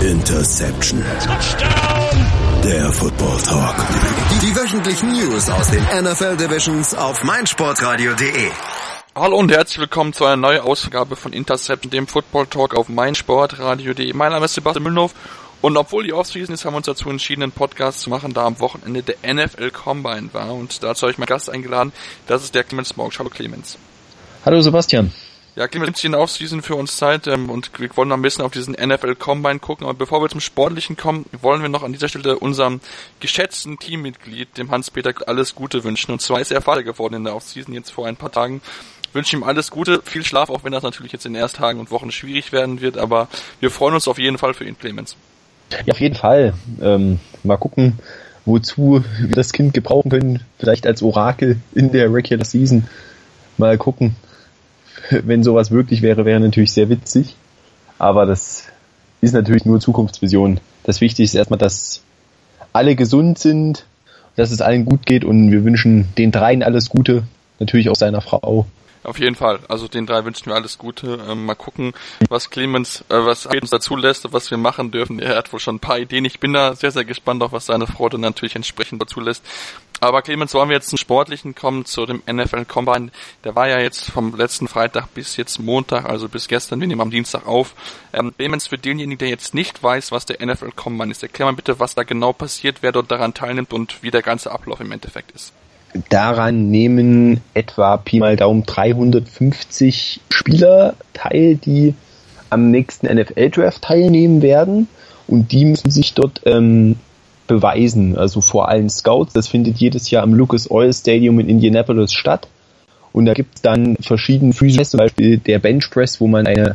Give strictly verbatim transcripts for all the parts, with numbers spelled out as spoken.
Interception. Touchdown. Der Football Talk. Die wöchentlichen News aus den N F L Divisions auf meinsportradio punkt de. Hallo und herzlich willkommen zu einer neuen Ausgabe von Interception, dem Football Talk auf meinsportradio punkt de. Mein Name ist Sebastian Mühlenhoff und obwohl die Offseason ist, haben wir uns dazu entschieden, einen Podcast zu machen, da am Wochenende der N F L Combine war, und dazu habe ich meinen Gast eingeladen. Das ist der Clemens Mauch. Hallo Clemens. Hallo Sebastian. Ja, Clemens, nimmt sich in der Offseason für uns Zeit ähm, und wir wollen noch ein bisschen auf diesen N F L Combine gucken, aber bevor wir zum Sportlichen kommen, wollen wir noch an dieser Stelle unserem geschätzten Teammitglied, dem Hans-Peter, alles Gute wünschen, und zwar ist er Vater geworden in der Offseason jetzt vor ein paar Tagen. Wünsche ihm alles Gute, viel Schlaf, auch wenn das natürlich jetzt in den ersten Tagen und Wochen schwierig werden wird, aber wir freuen uns auf jeden Fall für ihn, Clemens. Ja, auf jeden Fall. Ähm, mal gucken, wozu wir das Kind gebrauchen können, vielleicht als Orakel in der Regular Season. Mal gucken. Wenn sowas wirklich wäre, wäre natürlich sehr witzig, aber das ist natürlich nur Zukunftsvision. Das Wichtigste ist erstmal, dass alle gesund sind, dass es allen gut geht, und wir wünschen den dreien alles Gute, natürlich auch seiner Frau. Auf jeden Fall, also den drei wünschen wir alles Gute. Ähm, mal gucken, was Clemens, äh, was uns dazu lässt, was wir machen dürfen. Er hat wohl schon ein paar Ideen. Ich bin da sehr, sehr gespannt, auf was seine Frau dann natürlich entsprechend dazu lässt. Aber Clemens, wollen wir jetzt zum Sportlichen kommen, zu dem N F L Combine. Der war ja jetzt vom letzten Freitag bis jetzt Montag, also bis gestern, wir nehmen am Dienstag auf. Ähm, Clemens, für denjenigen, der jetzt nicht weiß, was der N F L Combine ist, erklär mal bitte, was da genau passiert, wer dort daran teilnimmt und wie der ganze Ablauf im Endeffekt ist. Daran nehmen etwa Pi mal Daumen dreihundertfünfzig Spieler teil, die am nächsten N F L-Draft teilnehmen werden, und die müssen sich dort ähm, beweisen, also vor allen Scouts. Das findet jedes Jahr am Lucas Oil Stadium in Indianapolis statt, und da gibt es dann verschiedene physische, zum Beispiel der Bench Press, wo man eine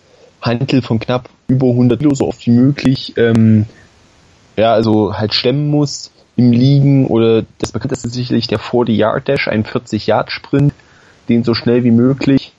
Hantel von knapp über hundert Kilo, so oft wie möglich, ähm, ja, also halt stemmen muss im Liegen, oder das bekannteste ist sicherlich der forty-Yard-Dash, ein vierzig-Yard-Sprint, den so schnell wie möglich.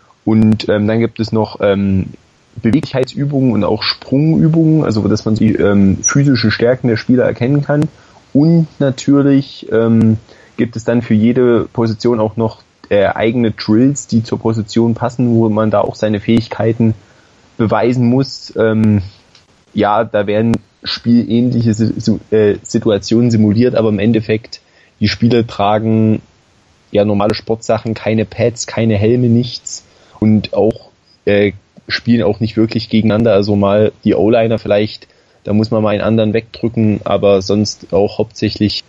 Und ähm, dann gibt es noch ähm, Beweglichkeitsübungen und auch Sprungübungen, also dass man die ähm, physischen Stärken der Spieler erkennen kann. Und natürlich ähm, gibt es dann für jede Position auch noch äh, eigene Drills, die zur Position passen, wo man da auch seine Fähigkeiten beweisen muss. Ähm, ja, da werden spielähnliche Situationen simuliert, aber im Endeffekt, die Spieler tragen ja normale Sportsachen, keine Pads, keine Helme, nichts, und auch äh, spielen auch nicht wirklich gegeneinander, also mal die O-Liner vielleicht, da muss man mal einen anderen wegdrücken, aber sonst auch hauptsächlich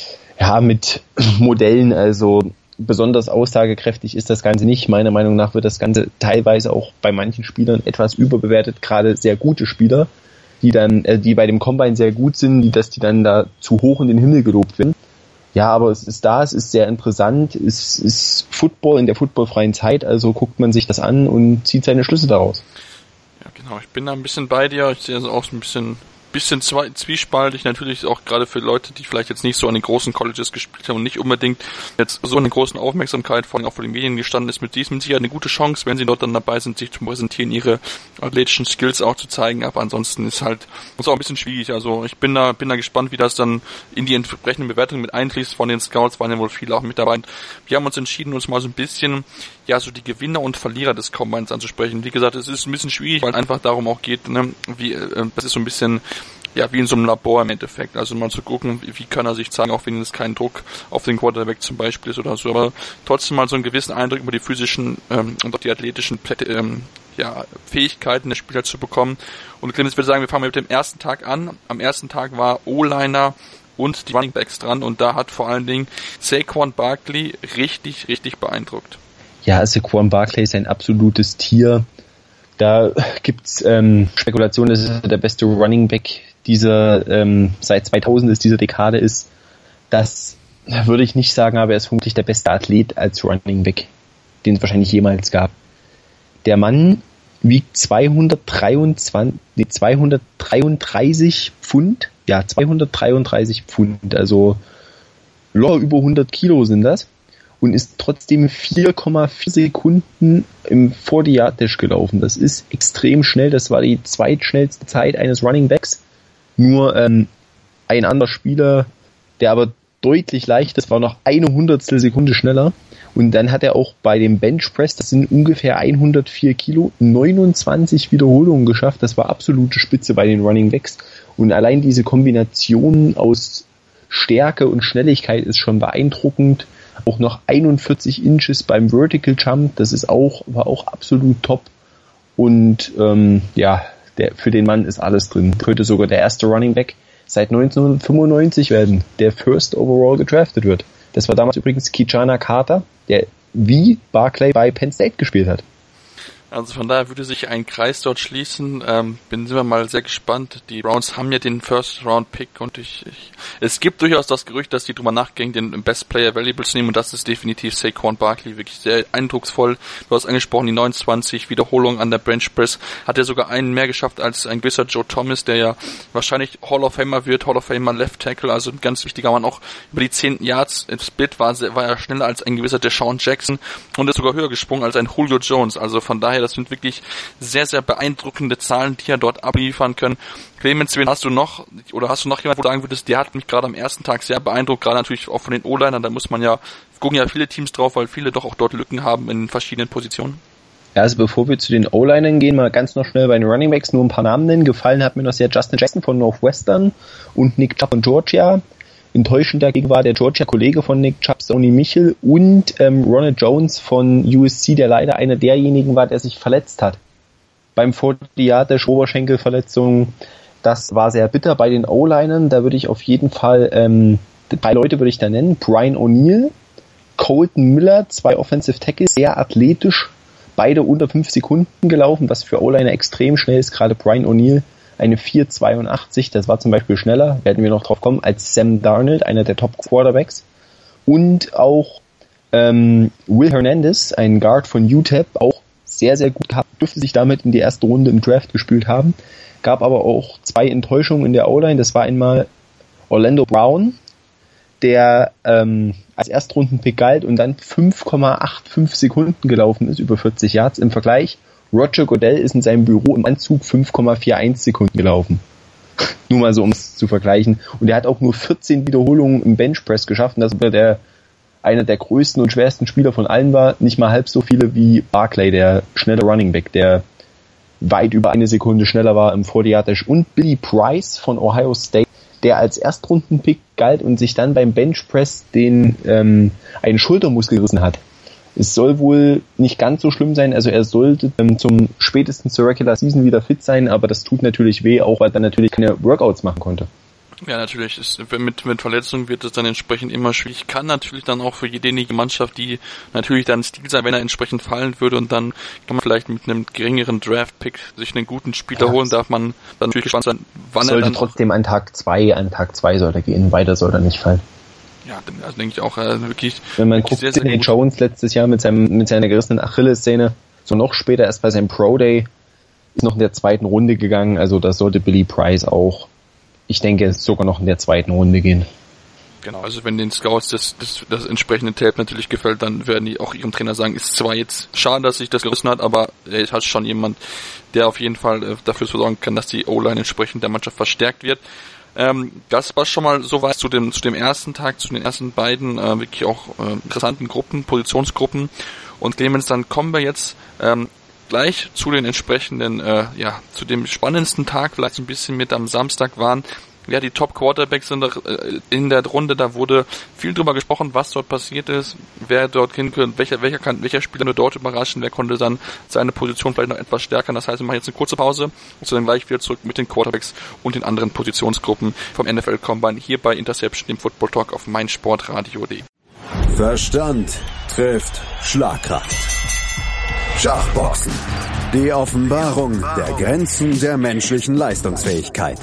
ja mit Modellen, also besonders aussagekräftig ist das Ganze nicht. Meiner Meinung nach wird das Ganze teilweise auch bei manchen Spielern etwas überbewertet, gerade sehr gute Spieler, die dann, äh, die bei dem Combine sehr gut sind, die, dass die dann da zu hoch in den Himmel gelobt werden. Ja, aber es ist da, es ist sehr interessant, es ist Football in der footballfreien Zeit, also guckt man sich das an und zieht seine Schlüsse daraus. Ja, genau, ich bin da ein bisschen bei dir, ich sehe also auch so ein bisschen bisschen zwiespaltig, natürlich auch gerade für Leute, die vielleicht jetzt nicht so an den großen Colleges gespielt haben und nicht unbedingt jetzt so eine großen Aufmerksamkeit vor allem auch von den Medien gestanden ist, mit diesem sicher eine gute Chance, wenn sie dort dann dabei sind, sich zu präsentieren, ihre athletischen Skills auch zu zeigen, aber ansonsten ist halt, ist auch ein bisschen schwierig, also ich bin da, bin da gespannt, wie das dann in die entsprechenden Bewertungen mit einfließt. Von den Scouts waren ja wohl viele auch mit dabei. Wir haben uns entschieden, uns mal so ein bisschen, ja, so die Gewinner und Verlierer des Combines anzusprechen. Wie gesagt, es ist ein bisschen schwierig, weil es einfach darum auch geht, ne, wie, äh, das ist so ein bisschen, ja, wie in so einem Labor im Endeffekt. Also mal zu gucken, wie, wie kann er sich zeigen, auch wenn es kein Druck auf den Quarterback zum Beispiel ist oder so, aber trotzdem mal so einen gewissen Eindruck über die physischen ähm, und auch die athletischen ähm, ja, Fähigkeiten der Spieler zu bekommen. Und Clemens, ich würde sagen, wir fangen mit dem ersten Tag an. Am ersten Tag war O-Liner und die Running Backs dran, und da hat vor allen Dingen Saquon Barkley richtig, richtig beeindruckt. Ja, Saquon Barkley ist ein absolutes Tier. Da gibt's ähm, Spekulationen, dass er der beste Running Back dieser ähm, seit zweitausend ist, dieser Dekade ist. Das würde ich nicht sagen, aber er ist vermutlich der beste Athlet als Running Back, den es wahrscheinlich jemals gab. Der Mann wiegt zweihundertdreiundzwanzig, nee, zweihundertdreiunddreißig Pfund, ja, zweihundertdreiunddreißig Pfund, also locker über hundert Kilo sind das, und ist trotzdem vier Komma vier Sekunden im forty-Yard-Dash gelaufen. Das ist extrem schnell, das war die zweitschnellste Zeit eines Running Backs. Nur ähm, ein anderer Spieler, der aber deutlich leichter ist, war noch eine Hundertstel Sekunde schneller, Und dann hat er auch bei dem Benchpress, das sind ungefähr hundertvier Kilo, neunundzwanzig Wiederholungen geschafft. Das war absolute Spitze bei den Running Backs. Und allein diese Kombination aus Stärke und Schnelligkeit ist schon beeindruckend. Auch noch einundvierzig Inches beim Vertical Jump, das ist auch, war auch absolut top. Und ähm, ja, der, für den Mann ist alles drin. Könnte sogar der erste Running Back seit neunzehnhundertfünfundneunzig werden, der First Overall gedraftet wird. Das war damals übrigens Ki-Chana Carter, der wie Barclay bei Penn State gespielt hat. Also von daher würde sich ein Kreis dort schließen. Ähm, bin sind wir mal sehr gespannt. Die Browns haben ja den First-Round-Pick und ich, ich es gibt durchaus das Gerücht, dass die drüber nachgehen, den Best Player Available zu nehmen und das ist definitiv Saquon Barkley, wirklich sehr eindrucksvoll. Du hast angesprochen, die neunundzwanzig Wiederholungen an der Bench Press. Hat er sogar einen mehr geschafft als ein gewisser Joe Thomas, der ja wahrscheinlich Hall of Famer wird, Hall of Famer Left Tackle, also ein ganz wichtiger Mann. Auch über die zehn Yards im Split war, war er schneller als ein gewisser Deshaun Jackson und ist sogar höher gesprungen als ein Julio Jones. Also von daher, das sind wirklich sehr, sehr beeindruckende Zahlen, die er dort abliefern können. Clemens, wen hast du noch, oder hast du noch jemanden, wo du sagen würdest, der hat mich gerade am ersten Tag sehr beeindruckt, gerade natürlich auch von den O-Linern, da muss man ja, gucken ja viele Teams drauf, weil viele doch auch dort Lücken haben in verschiedenen Positionen. Ja, also bevor wir zu den O-Linern gehen, mal ganz noch schnell bei den Running Backs nur ein paar Namen nennen. Gefallen hat mir noch sehr Justin Jackson von Northwestern und Nick Chubb von Georgia. Enttäuschend dagegen war der Georgia-Kollege von Nick Chubb, Sony Michel und ähm, Ronald Jones von U S C, der leider einer derjenigen war, der sich verletzt hat. Beim vierten Jahr der Oberschenkelverletzung, das war sehr bitter. Bei den O-Linern, da würde ich auf jeden Fall, ähm, drei Leute würde ich da nennen, Brian O'Neill, Colton Miller, zwei Offensive Tackles, sehr athletisch, beide unter fünf Sekunden gelaufen, was für O-Liner extrem schnell ist, gerade Brian O'Neill. Eine vier zweiundachtzig, das war zum Beispiel schneller, werden wir noch drauf kommen, als Sam Darnold, einer der Top-Quarterbacks. Und auch ähm, Will Hernandez, ein Guard von U T E P, auch sehr, sehr gut gehabt, dürfte sich damit in die erste Runde im Draft gespielt haben. Gab aber auch zwei Enttäuschungen in der O-Line. Das war einmal Orlando Brown, der ähm, als Erstrundenpick galt und dann fünf Komma fünfundachtzig Sekunden gelaufen ist, über vierzig Yards im Vergleich. Roger Goodell ist in seinem Büro im Anzug fünf Komma einundvierzig Sekunden gelaufen. Nur mal so, um es zu vergleichen. Und er hat auch nur vierzehn Wiederholungen im Benchpress geschafft. Und das war der, einer der größten und schwersten Spieler von allen war. Nicht mal halb so viele wie Barclay, der schnelle Running Back, der weit über eine Sekunde schneller war im vierzig Dash. Und Billy Price von Ohio State, der als Erstrundenpick galt und sich dann beim Benchpress den ähm, einen Schultermuskel gerissen hat. Es soll wohl nicht ganz so schlimm sein, also er sollte ähm, zum spätesten zur Regular Season wieder fit sein, aber das tut natürlich weh, auch weil er natürlich keine Workouts machen konnte. Ja, natürlich, ist, mit, mit Verletzungen wird es dann entsprechend immer schwierig. Kann natürlich dann auch für jede Mannschaft, die natürlich dann Stil sein, wenn er entsprechend fallen würde und dann kann man vielleicht mit einem geringeren Draft-Pick sich einen guten Spieler ja, holen, darf man dann natürlich gespannt sein, wann er dann... Sollte trotzdem an Tag zwei, an Tag zwei soll er gehen, weiter soll er nicht fallen. Ja, also denke ich auch, äh, wirklich. Wenn man guckt, Sidney Jones letztes Jahr mit seinem, mit seiner gerissenen Achillessehne, so noch später erst bei seinem Pro Day, ist noch in der zweiten Runde gegangen, also das sollte Billy Price auch, ich denke, sogar noch in der zweiten Runde gehen. Genau, also wenn den Scouts das, das, das entsprechende Tape natürlich gefällt, dann werden die auch ihrem Trainer sagen, ist zwar jetzt schade, dass sich das gerissen hat, aber er hat schon jemand, der auf jeden Fall äh, dafür sorgen kann, dass die O-Line entsprechend der Mannschaft verstärkt wird. Ähm, das war schon mal soweit zu dem zu dem ersten Tag, zu den ersten beiden äh, wirklich auch äh, interessanten Gruppen, Positionsgruppen. Und Clemens, dann kommen wir jetzt ähm, gleich zu den entsprechenden, äh, ja, zu dem spannendsten Tag, vielleicht ein bisschen mit am Samstag waren. Ja, die Top Quarterbacks sind in der Runde, da wurde viel drüber gesprochen, was dort passiert ist, wer dort hinkommt, welcher, welcher kann, welcher Spieler nur dort überraschen, wer konnte dann seine Position vielleicht noch etwas stärkern. Das heißt, wir machen jetzt eine kurze Pause und sind dann gleich wieder zurück mit den Quarterbacks und den anderen Positionsgruppen vom N F L Combine hier bei Interception, dem Football Talk auf meinsportradio punkt de. Verstand trifft Schlagkraft. Schachboxen. Die Offenbarung der Grenzen der menschlichen Leistungsfähigkeit.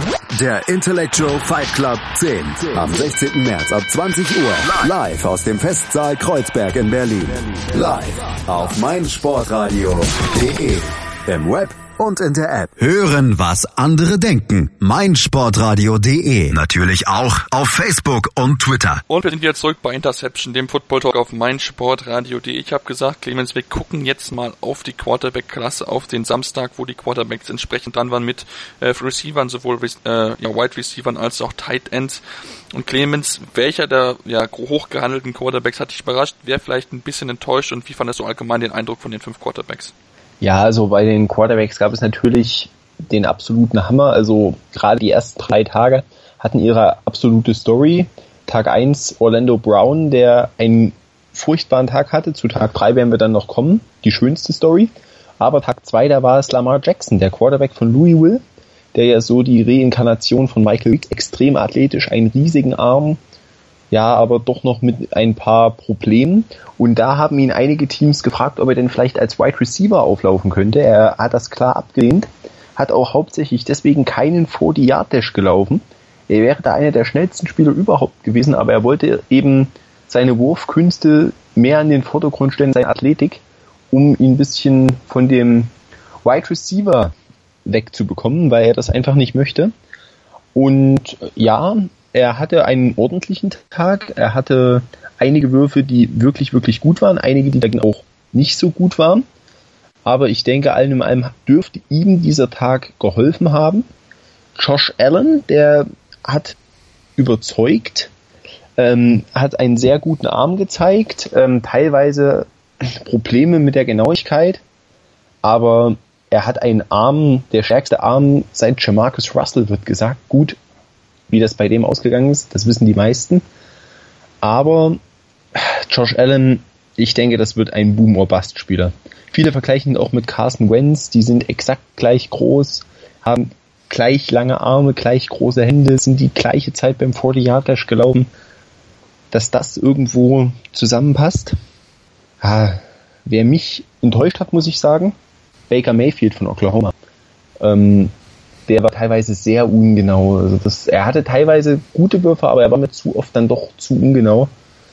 Der Intellectual Fight Club zehn. Am sechzehnten März ab zwanzig Uhr. Live aus dem Festsaal Kreuzberg in Berlin. Live auf meinsportradio punkt de. Im Web und in der App. Hören, was andere denken. meinsportradio punkt de. Natürlich auch auf Facebook und Twitter. Und wir sind wieder zurück bei Interception, dem Football Talk auf meinsportradio punkt de. Ich habe gesagt, Clemens, wir gucken jetzt mal auf die Quarterback-Klasse, auf den Samstag, wo die Quarterbacks entsprechend dran waren mit äh, Receivern, sowohl äh, ja, Wide Receivern als auch Tight Ends. Und Clemens, welcher der ja, hochgehandelten Quarterbacks hat dich überrascht? Wer vielleicht ein bisschen enttäuscht und wie fandest du allgemein den Eindruck von den fünf Quarterbacks? Ja, also bei den Quarterbacks gab es natürlich den absoluten Hammer. Also gerade die ersten drei Tage hatten ihre absolute Story. Tag eins Orlando Brown, der einen furchtbaren Tag hatte. Zu Tag drei werden wir dann noch kommen. Die schönste Story. Aber Tag zwei, da war es Lamar Jackson, der Quarterback von Louisville, der ja so die Reinkarnation von Michael Vick, extrem athletisch, einen riesigen Arm, ja, aber doch noch mit ein paar Problemen. Und da haben ihn einige Teams gefragt, ob er denn vielleicht als Wide Receiver auflaufen könnte. Er hat das klar abgelehnt, hat auch hauptsächlich deswegen keinen vierzig-Yard-Dash gelaufen. Er wäre da einer der schnellsten Spieler überhaupt gewesen, aber er wollte eben seine Wurfkünste mehr in den Vordergrund stellen, seine Athletik, um ihn ein bisschen von dem Wide Receiver wegzubekommen, weil er das einfach nicht möchte. Und ja, er hatte einen ordentlichen Tag. Er hatte einige Würfe, die wirklich, wirklich gut waren, einige, die dann auch nicht so gut waren. Aber ich denke, allem in allem dürfte ihm dieser Tag geholfen haben. Josh Allen, der hat überzeugt, ähm, hat einen sehr guten Arm gezeigt, ähm, teilweise Probleme mit der Genauigkeit, aber er hat einen Arm, der stärkste Arm seit Jamarcus Russell, wird gesagt. Gut, wie das bei dem ausgegangen ist, das wissen die meisten. Aber Josh Allen, ich denke, das wird ein Boom-or-Bust-Spieler. Viele vergleichen ihn auch mit Carson Wentz, die sind exakt gleich groß, haben gleich lange Arme, gleich große Hände, sind die gleiche Zeit beim vierzig-Yard-Dash gelaufen. Dass das irgendwo zusammenpasst. Ah, wer mich enttäuscht hat, muss ich sagen, Baker Mayfield von Oklahoma. Ähm, der war teilweise sehr ungenau. Also das, er hatte teilweise gute Würfe, aber er war mir zu oft dann doch zu ungenau.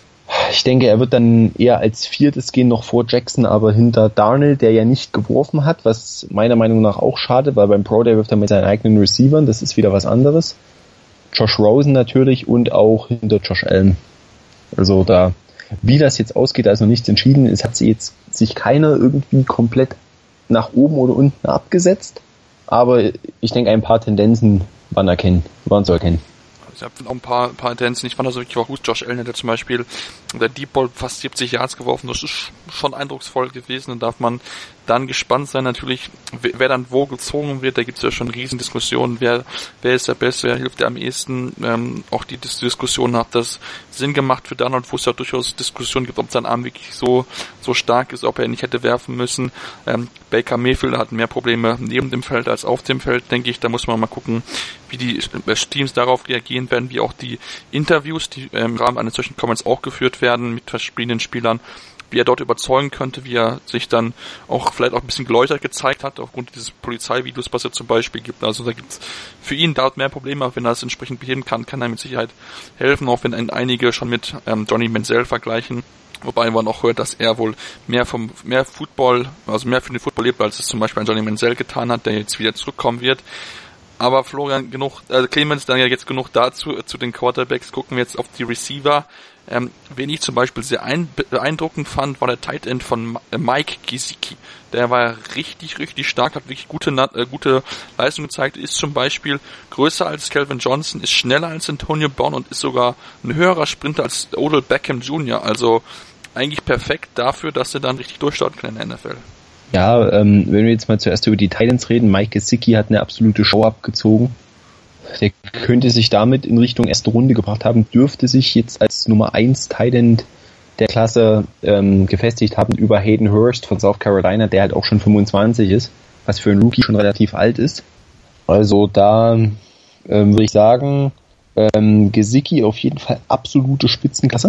Ich denke, er wird dann eher als viertes gehen, noch vor Jackson, aber hinter Darnold, der ja nicht geworfen hat, was meiner Meinung nach auch schade, weil beim Pro Day wirft er mit seinen eigenen Receivern, das ist wieder was anderes. Josh Rosen natürlich und auch hinter Josh Allen. Also da, wie das jetzt ausgeht, also nichts entschieden. Es hat sich jetzt sich keiner irgendwie komplett nach oben oder unten abgesetzt. Aber ich denke, ein paar Tendenzen waren erkennen, waren zu erkennen. Ich habe auch ein paar, ein paar Tendenzen. Ich fand das wirklich auch gut. Josh Allen hat zum Beispiel der Deep Ball fast siebzig Yards geworfen. Das ist schon eindrucksvoll gewesen. Dann darf man dann gespannt sein, natürlich, wer dann wo gezogen wird. Da gibt es ja schon Riesendiskussionen. Wer, wer ist der Beste? Wer hilft der am ehesten? Ähm, auch die Diskussion, hat das Sinn gemacht für Darnold, wo es ja durchaus Diskussionen gibt, ob sein Arm wirklich so, so stark ist, ob er nicht hätte werfen müssen. Ähm, Baker Mayfield hat mehr Probleme neben dem Feld als auf dem Feld, denke ich. Da muss man mal gucken, wie die Teams darauf reagieren werden, wie auch die Interviews, die im Rahmen eines solchen Comments auch geführt werden mit verschiedenen Spielern, wie er dort überzeugen könnte, wie er sich dann auch vielleicht auch ein bisschen geläutert gezeigt hat, aufgrund dieses Polizeivideos, was er zum Beispiel gibt. Also da gibt es für ihn dort mehr Probleme, aber wenn er das entsprechend beheben kann, kann er mit Sicherheit helfen, auch wenn einige schon mit ähm, Johnny Manziel vergleichen. Wobei man auch hört, dass er wohl mehr vom mehr Football, also mehr für den Football lebt, als es zum Beispiel ein Johnny Manziel getan hat, der jetzt wieder zurückkommen wird. Aber Florian, genug, also Clemens, dann ja jetzt genug dazu, zu den Quarterbacks. Gucken wir jetzt auf die Receiver. Ähm, wen ich zum Beispiel sehr ein, beeindruckend fand, war der Tight End von Mike Gesicki. Der war richtig, richtig stark, hat wirklich gute, äh, gute Leistung gezeigt, ist zum Beispiel größer als Calvin Johnson, ist schneller als Antonio Brown und ist sogar ein höherer Sprinter als Odell Beckham Junior Also eigentlich perfekt dafür, dass er dann richtig durchstarten kann in der N F L. Ja, ähm, wenn wir jetzt mal zuerst über die Titans reden, Mike Gesicki hat eine absolute Show abgezogen. Der könnte sich damit in Richtung erste Runde gebracht haben, dürfte sich jetzt als Nummer eins Titan der Klasse ähm, gefestigt haben über Hayden Hurst von South Carolina, der halt auch schon fünfundzwanzig ist, was für einen Rookie schon relativ alt ist. Also da ähm, würde ich sagen, ähm, Gesicki auf jeden Fall absolute Spitzenklasse.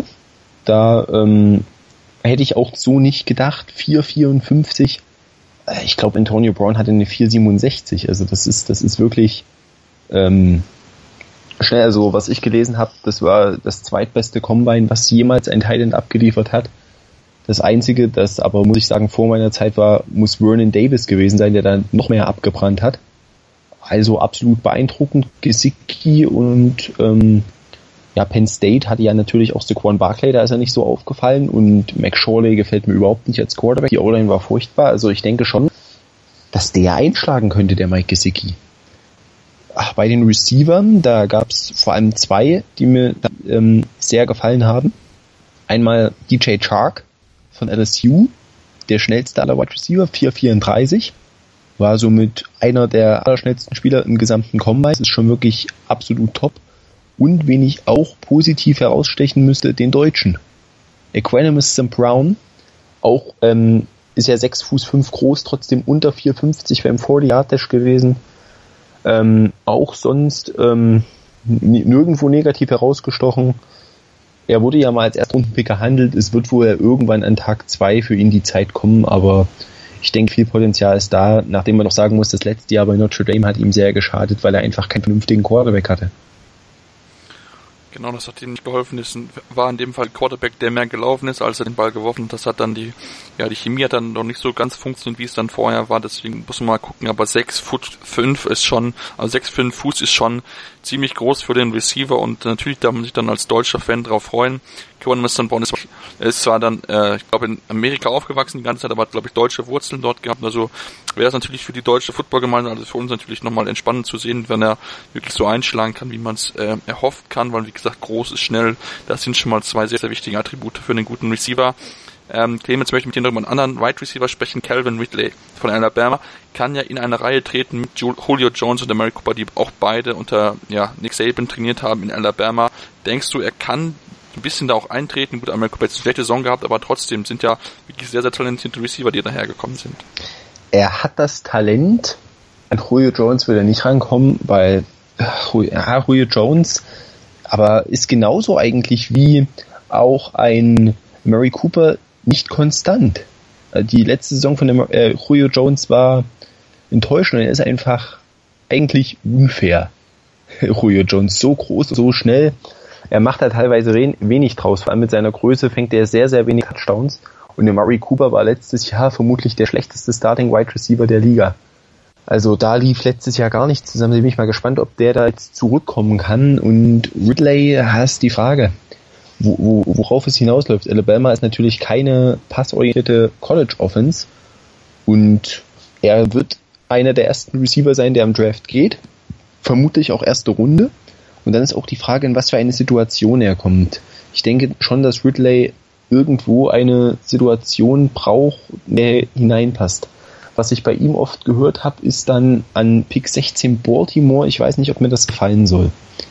Da ähm, hätte ich auch so nicht gedacht. vier Komma vierundfünfzig. Ich glaube, Antonio Brown hatte eine vier Komma siebenundsechzig. Also das ist, das ist wirklich ähm, schnell. Also was ich gelesen habe, das war das zweitbeste Combine, was jemals ein Tight End abgeliefert hat. Das Einzige, das aber, muss ich sagen, vor meiner Zeit war, muss Vernon Davis gewesen sein, der dann noch mehr abgebrannt hat. Also absolut beeindruckend. Gesicki und ähm, ja, Penn State hatte ja natürlich auch Saquon Barkley, da ist er nicht so aufgefallen, und McSorley gefällt mir überhaupt nicht als Quarterback. Die O-Line war furchtbar. Also ich denke schon, dass der einschlagen könnte, der Mike Gesicki. Ach, bei den Receivern, da gab es vor allem zwei, die mir ähm, sehr gefallen haben. Einmal D J Chark von L S U, der schnellste aller Wide Receiver, vier vierunddreißig. War somit einer der allerschnellsten Spieler im gesamten Combine. Ist schon wirklich absolut top. Und wen ich auch positiv herausstechen müsste, den Deutschen. Equanimous Saint Brown, auch ähm, ist ja sechs Fuß fünf groß, trotzdem unter vier fünfzig beim vierzig-Yard-Dash gewesen. Ähm, auch sonst ähm, nirgendwo negativ herausgestochen. Er wurde ja mal als Erstrundenpick gehandelt. Es wird wohl irgendwann an Tag zwei für ihn die Zeit kommen, aber ich denke, viel Potenzial ist da, nachdem man noch sagen muss, das letzte Jahr bei Notre Dame hat ihm sehr geschadet, weil er einfach keinen vernünftigen Quarterback hatte. Genau, das hat ihm nicht geholfen. Das war in dem Fall Quarterback, der mehr gelaufen ist, als er den Ball geworfen hat. Das hat dann die, ja, die Chemie hat dann noch nicht so ganz funktioniert, wie es dann vorher war. Deswegen muss man mal gucken. Aber sechs Fuß fünf ist schon, also sechs fünf Fuß ist schon ziemlich groß für den Receiver, und natürlich darf man sich dann als deutscher Fan drauf freuen. Equanimous Saint Brown ist, ist zwar dann, äh, ich glaube, in Amerika aufgewachsen die ganze Zeit, aber hat, glaube ich, deutsche Wurzeln dort gehabt. Also wäre es natürlich für die deutsche Footballgemeinde, also für uns natürlich nochmal entspannend zu sehen, wenn er wirklich so einschlagen kann, wie man es äh, erhofft kann, weil, wie gesagt, groß ist, schnell, das sind schon mal zwei sehr, sehr wichtige Attribute für einen guten Receiver. Ähm, Clemens möchte mit dir noch über einen anderen Wide Receiver sprechen. Calvin Ridley von Alabama kann ja in eine Reihe treten mit Julio Jones und Amari Cooper, die auch beide unter ja, Nick Saban trainiert haben in Alabama. Denkst du, er kann ein bisschen da auch eintreten? Gut, Amari Cooper hat eine schlechte Saison gehabt, aber trotzdem sind ja wirklich sehr, sehr talentierte Receiver, die dahergekommen sind. Er hat das Talent. An Julio Jones will er nicht rankommen, weil ja, Julio Jones aber ist genauso eigentlich wie auch ein Amari Cooper nicht konstant. Die letzte Saison von dem, äh, Julio Jones war enttäuschend, und er ist einfach eigentlich unfair. Julio Jones, so groß, so schnell. Er macht da teilweise wenig draus, vor allem mit seiner Größe fängt er sehr, sehr wenig Touchdowns. Und Amari Cooper war letztes Jahr vermutlich der schlechteste Starting Wide Receiver der Liga. Also da lief letztes Jahr gar nichts zusammen. Da bin ich mal gespannt, ob der da jetzt zurückkommen kann. Und Ridley, hast die Frage, wo, wo, worauf es hinausläuft. Alabama ist natürlich keine passorientierte College-Offense. Und er wird einer der ersten Receiver sein, der am Draft geht. Vermutlich auch erste Runde. Und dann ist auch die Frage, in was für eine Situation er kommt. Ich denke schon, dass Ridley irgendwo eine Situation braucht, der hineinpasst. Was ich bei ihm oft gehört habe, ist dann an Pick sechzehn Baltimore. Ich weiß nicht, ob mir das gefallen soll.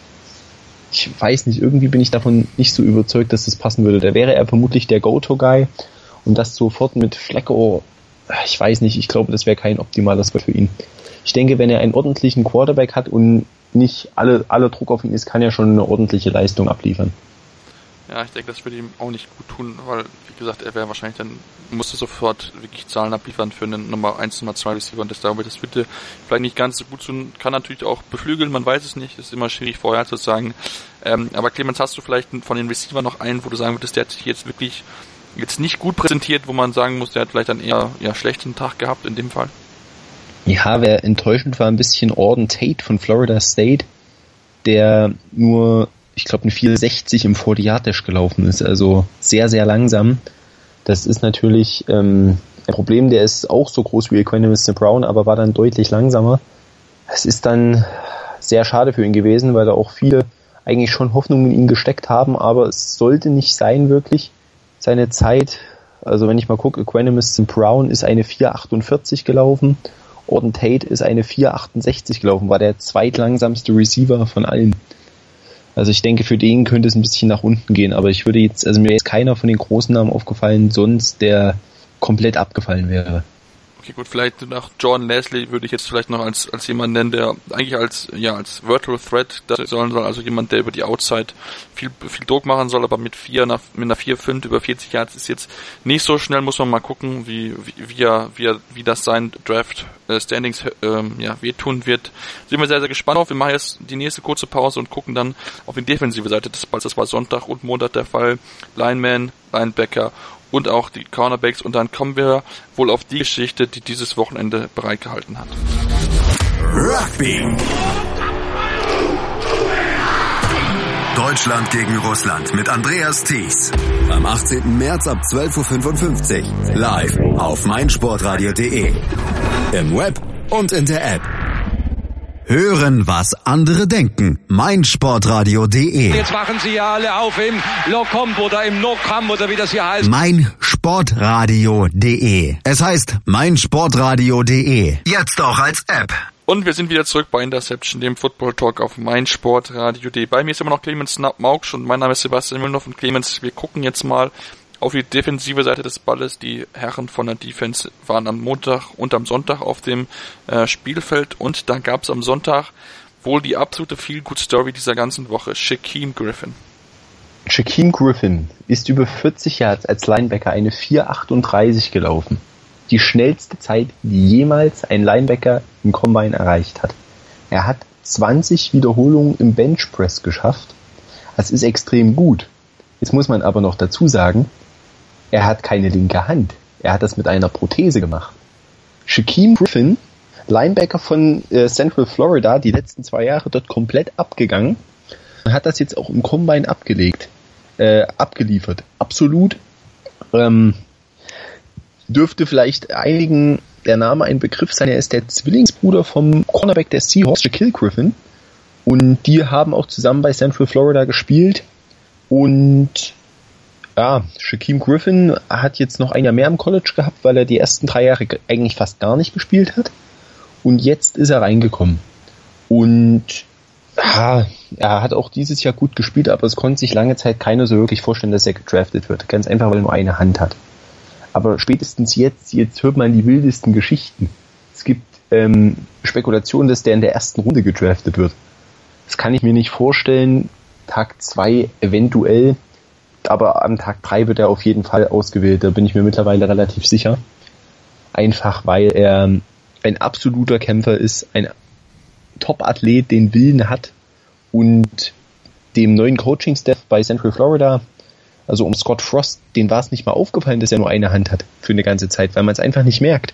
Ich weiß nicht, irgendwie bin ich davon nicht so überzeugt, dass das passen würde. Da wäre er vermutlich der Go-To-Guy, und das sofort mit Flacco, ich weiß nicht, ich glaube, das wäre kein optimales Spot für ihn. Ich denke, wenn er einen ordentlichen Quarterback hat und nicht alle, alle Druck auf ihn ist, kann er schon eine ordentliche Leistung abliefern. Ja, ich denke, das würde ihm auch nicht gut tun, weil, wie gesagt, er wäre wahrscheinlich dann, musste sofort wirklich Zahlen abliefern für einen Nummer eins, Nummer zwei Receiver, und das glaube ich, das würde vielleicht nicht ganz so gut tun, kann natürlich auch beflügeln, man weiß es nicht, ist immer schwierig vorher zu sagen. Ähm, aber Clemens, hast du vielleicht von den Receiver noch einen, wo du sagen würdest, der hat sich jetzt wirklich jetzt nicht gut präsentiert, wo man sagen muss, der hat vielleicht einen eher ja, schlechten Tag gehabt in dem Fall? Ja, wer enttäuschend war, ein bisschen Auden Tate von Florida State, der nur, ich glaube, eine vier sechzig im vierzig-Yard-Dash gelaufen ist, also sehr, sehr langsam. Das ist natürlich ähm, ein Problem, der ist auch so groß wie Equanimous Saint Brown, aber war dann deutlich langsamer. Es ist dann sehr schade für ihn gewesen, weil da auch viele eigentlich schon Hoffnungen in ihn gesteckt haben, aber es sollte nicht sein, wirklich. Seine Zeit, also wenn ich mal gucke, Equanimous Saint Brown ist eine vier achtundvierzig gelaufen, Auden Tate ist eine vier achtundsechzig gelaufen, war der zweitlangsamste Receiver von allen. Also ich denke, für den könnte es ein bisschen nach unten gehen, aber ich würde jetzt, also mir ist keiner von den großen Namen aufgefallen, sonst der komplett abgefallen wäre. Okay, gut, vielleicht nach Jordan Leslie würde ich jetzt vielleicht noch als als jemand nennen, der eigentlich als ja als Virtual Threat das sollen soll, also jemand, der über die Outside viel viel Druck machen soll, aber mit vier nach mit einer vier fünf über vierzig Yards ist jetzt nicht so schnell, muss man mal gucken, wie wie wie er, wie, er, wie das sein Draft äh, Standings ähm, ja wehtun wird. Sind wir sehr sehr gespannt auf. Wir machen jetzt die nächste kurze Pause und gucken dann auf die defensive Seite des Balls. Das war Sonntag und Montag der Fall. Lineman, Linebacker und auch die Cornerbacks. Und dann kommen wir wohl auf die Geschichte, die dieses Wochenende bereitgehalten hat. Rugby. Deutschland gegen Russland mit Andreas Thies. Am achtzehnten März ab zwölf Uhr fünfundfünfzig. Live auf meinsportradio punkt de. Im Web und in der App. Hören, was andere denken. meinsportradio punkt de. Jetzt machen sie ja alle auf im Locomp oder im Nocam oder wie das hier heißt. meinsportradio punkt de. Es heißt meinsportradio punkt de. Jetzt auch als App. Und wir sind wieder zurück bei Interception, dem Football Talk auf meinsportradio punkt de. Bei mir ist immer noch Clemens Maugsch und mein Name ist Sebastian Müllhoff. Und Clemens, wir gucken jetzt mal auf die defensive Seite des Balles. Die Herren von der Defense waren am Montag und am Sonntag auf dem äh, Spielfeld. Und da gab es am Sonntag wohl die absolute Feel-Good-Story dieser ganzen Woche. Shaquem Griffin. Shaquem Griffin ist über vierzig Yards als Linebacker eine vier achtunddreißig gelaufen. Die schnellste Zeit, die jemals ein Linebacker im Combine erreicht hat. Er hat zwanzig Wiederholungen im Benchpress geschafft. Das ist extrem gut. Jetzt muss man aber noch dazu sagen, er hat keine linke Hand. Er hat das mit einer Prothese gemacht. Shaquem Griffin, Linebacker von äh, Central Florida, die letzten zwei Jahre dort komplett abgegangen, hat das jetzt auch im Combine abgelegt, äh, abgeliefert. Absolut ähm, dürfte vielleicht einigen der Name ein Begriff sein. Er ist der Zwillingsbruder vom Cornerback der Seahawks, Shaquille Griffin. Und die haben auch zusammen bei Central Florida gespielt. Und ja, Shaquem Griffin hat jetzt noch ein Jahr mehr im College gehabt, weil er die ersten drei Jahre eigentlich fast gar nicht gespielt hat. Und jetzt ist er reingekommen. Und ja, er hat auch dieses Jahr gut gespielt, aber es konnte sich lange Zeit keiner so wirklich vorstellen, dass er gedraftet wird. Ganz einfach, weil er nur eine Hand hat. Aber spätestens jetzt, jetzt hört man die wildesten Geschichten. Es gibt ähm, Spekulationen, dass der in der ersten Runde gedraftet wird. Das kann ich mir nicht vorstellen. Tag zwei eventuell, aber am Tag drei wird er auf jeden Fall ausgewählt. Da bin ich mir mittlerweile relativ sicher. Einfach weil er ein absoluter Kämpfer ist, ein Top-Athlet, den Willen hat und dem neuen Coaching-Staff bei Central Florida, also um Scott Frost, denen war es nicht mal aufgefallen, dass er nur eine Hand hat für eine ganze Zeit, weil man es einfach nicht merkt.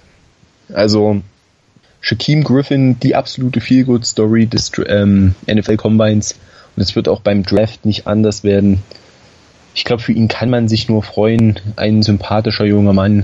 Also Shaquem Griffin, die absolute Feel-Good-Story des ähm, N F L-Combines, und es wird auch beim Draft nicht anders werden. Ich glaube, für ihn kann man sich nur freuen. Ein sympathischer junger Mann.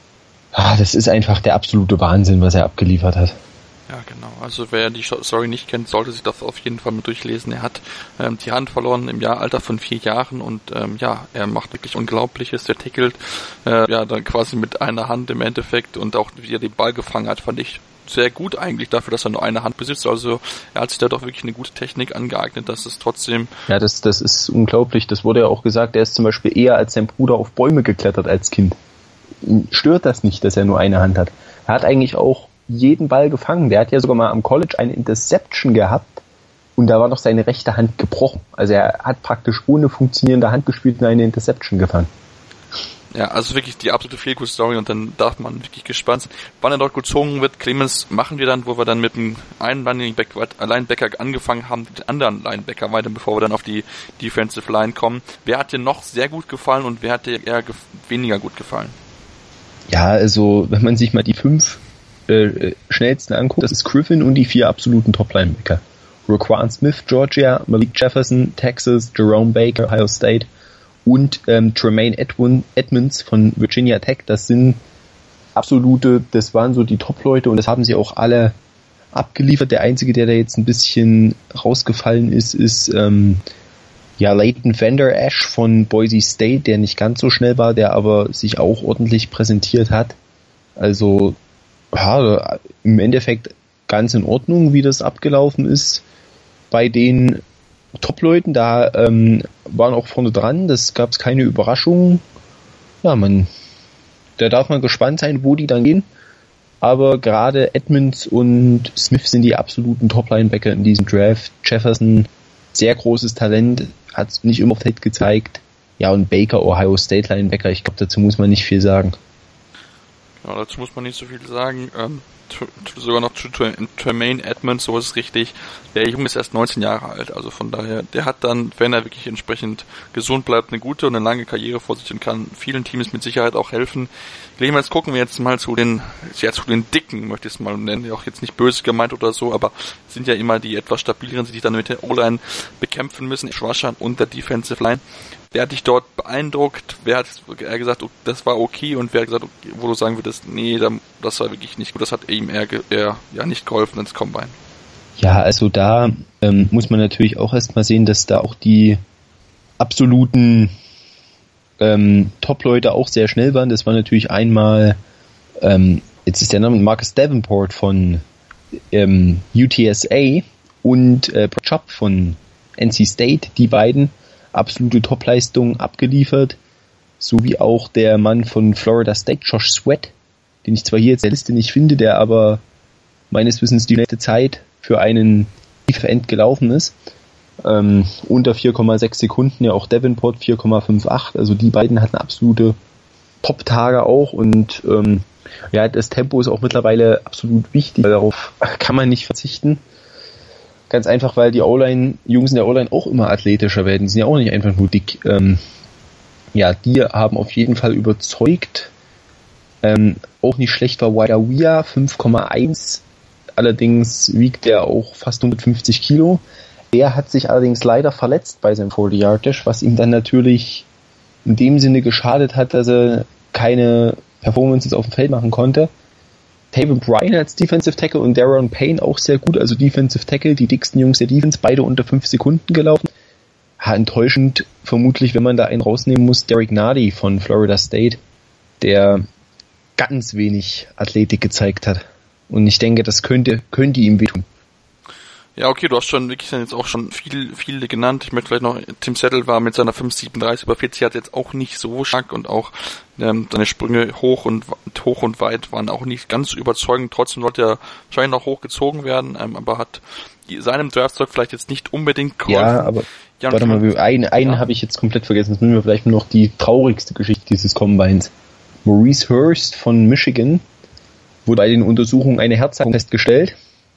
Ah, das ist einfach der absolute Wahnsinn, was er abgeliefert hat. Ja, genau. Also wer die Story nicht kennt, sollte sich das auf jeden Fall mal durchlesen. Er hat ähm, die Hand verloren im Jahr, Alter von vier Jahren und ähm, ja, er macht wirklich Unglaubliches. Der tackelt äh, ja dann quasi mit einer Hand im Endeffekt und auch wie er den Ball gefangen hat, fand ich sehr gut eigentlich dafür, dass er nur eine Hand besitzt. Also er hat sich da doch wirklich eine gute Technik angeeignet, dass es trotzdem... Ja, das, das ist unglaublich. Das wurde ja auch gesagt, er ist zum Beispiel eher als sein Bruder auf Bäume geklettert als Kind. Ihn stört das nicht, dass er nur eine Hand hat. Er hat eigentlich auch jeden Ball gefangen. Der hat ja sogar mal am College eine Interception gehabt und da war noch seine rechte Hand gebrochen. Also er hat praktisch ohne funktionierende Hand gespielt und eine Interception gefangen. Ja, also wirklich die absolute Feel-Good-Story und dann darf man wirklich gespannt sein, wann er dort gezogen wird. Clemens machen wir dann, wo wir dann mit dem einen Linebacker angefangen haben, den anderen Linebacker weiter, bevor wir dann auf die Defensive Line kommen. Wer hat dir noch sehr gut gefallen und wer hat dir eher gef- weniger gut gefallen? Ja, also wenn man sich mal die fünf äh, schnellsten anguckt, das ist Griffin und die vier absoluten Top-Linebacker. Roquan Smith, Georgia, Malik Jefferson, Texas, Jerome Baker, Ohio State und ähm, Tremaine Edwin, Edmonds von Virginia Tech. Das sind absolute, das waren so die Top-Leute und das haben sie auch alle abgeliefert. Der einzige, der da jetzt ein bisschen rausgefallen ist, ist ähm, ja Leighton Vander Esch von Boise State, der nicht ganz so schnell war, der aber sich auch ordentlich präsentiert hat. Also ja, im Endeffekt ganz in Ordnung, wie das abgelaufen ist. Bei den Top-Leuten, da ähm, waren auch vorne dran, das gab es keine Überraschungen. Ja, man, da darf man gespannt sein, wo die dann gehen. Aber gerade Edmonds und Smith sind die absoluten Top-Linebacker in diesem Draft. Jefferson, sehr großes Talent, hat es nicht immer auf Feld gezeigt. Ja, und Baker, Ohio State Linebacker, ich glaube, dazu muss man nicht viel sagen. Ja, dazu muss man nicht so viel sagen. Ähm, t- t- sogar noch zu Tremaine Edmonds, so ist es richtig. Der Junge ist erst neunzehn Jahre alt, also von daher, der hat dann, wenn er wirklich entsprechend gesund bleibt, eine gute und eine lange Karriere vor sich und kann vielen Teams mit Sicherheit auch helfen. Jetzt gucken wir jetzt mal zu den, ja, zu den Dicken, möchte ich es mal nennen, auch jetzt nicht böse gemeint oder so, aber sind ja immer die etwas stabileren, die sich dann mit der O-Line bekämpfen müssen, Schwaschan und der Defensive Line. Wer hat dich dort beeindruckt? Wer hat er gesagt, das war okay, und wer hat gesagt, wo du sagen würdest, nee, das war wirklich nicht gut, das hat ihm eher, eher ja, nicht geholfen ins Combine? Ja, also da ähm, muss man natürlich auch erstmal sehen, dass da auch die absoluten ähm, Top-Leute auch sehr schnell waren. Das war natürlich einmal, ähm, jetzt ist der Name Marcus Davenport von ähm, U T S A und äh, Chop von N C State, die beiden absolute Topleistungen abgeliefert, sowie auch der Mann von Florida State, Josh Sweat, den ich zwar hier jetzt in der Liste nicht finde, der aber meines Wissens die letzte Zeit für einen Defensive End gelaufen ist. Ähm, unter vier Komma sechs Sekunden, ja auch Davenport vier Komma fünfundachtzig, also die beiden hatten absolute Top-Tage auch, und ähm, ja, das Tempo ist auch mittlerweile absolut wichtig, weil darauf kann man nicht verzichten. Ganz einfach, weil die O-Line, Jungs in der O-Line auch immer athletischer werden, die sind ja auch nicht einfach nur dick. Ähm, ja, die haben auf jeden Fall überzeugt. Ähm, auch nicht schlecht war Wadawia, fünf Komma eins, allerdings wiegt er auch fast hundertfünfzig Kilo. Der hat sich allerdings leider verletzt bei seinem vierzig-Yard-Dash, was ihm dann natürlich in dem Sinne geschadet hat, dass er keine Performances auf dem Feld machen konnte. Taven Bryan als Defensive Tackle und Daron Payne auch sehr gut, also Defensive Tackle, die dicksten Jungs der Defense, beide unter fünf Sekunden gelaufen. Ja, enttäuschend vermutlich, wenn man da einen rausnehmen muss, Derek Nardi von Florida State, der ganz wenig Athletik gezeigt hat. Und ich denke, das könnte, könnte ihm wehtun. Ja, okay, du hast schon wirklich jetzt auch schon viel, viele genannt. Ich möchte vielleicht noch, Tim Settle war mit seiner fünf siebenunddreißig über vierzig Yards jetzt auch nicht so stark, und auch ähm, seine Sprünge hoch und hoch und weit waren auch nicht ganz überzeugend. Trotzdem sollte er wahrscheinlich noch hochgezogen werden, ähm, aber hat seinem Draftstock vielleicht jetzt nicht unbedingt geholfen. Ja, aber ja, warte mal, einen, einen ja. habe ich jetzt komplett vergessen. Jetzt müssen wir vielleicht noch die traurigste Geschichte dieses Combines. Maurice Hurst von Michigan wurde bei den Untersuchungen eine Herzerkrankung festgestellt.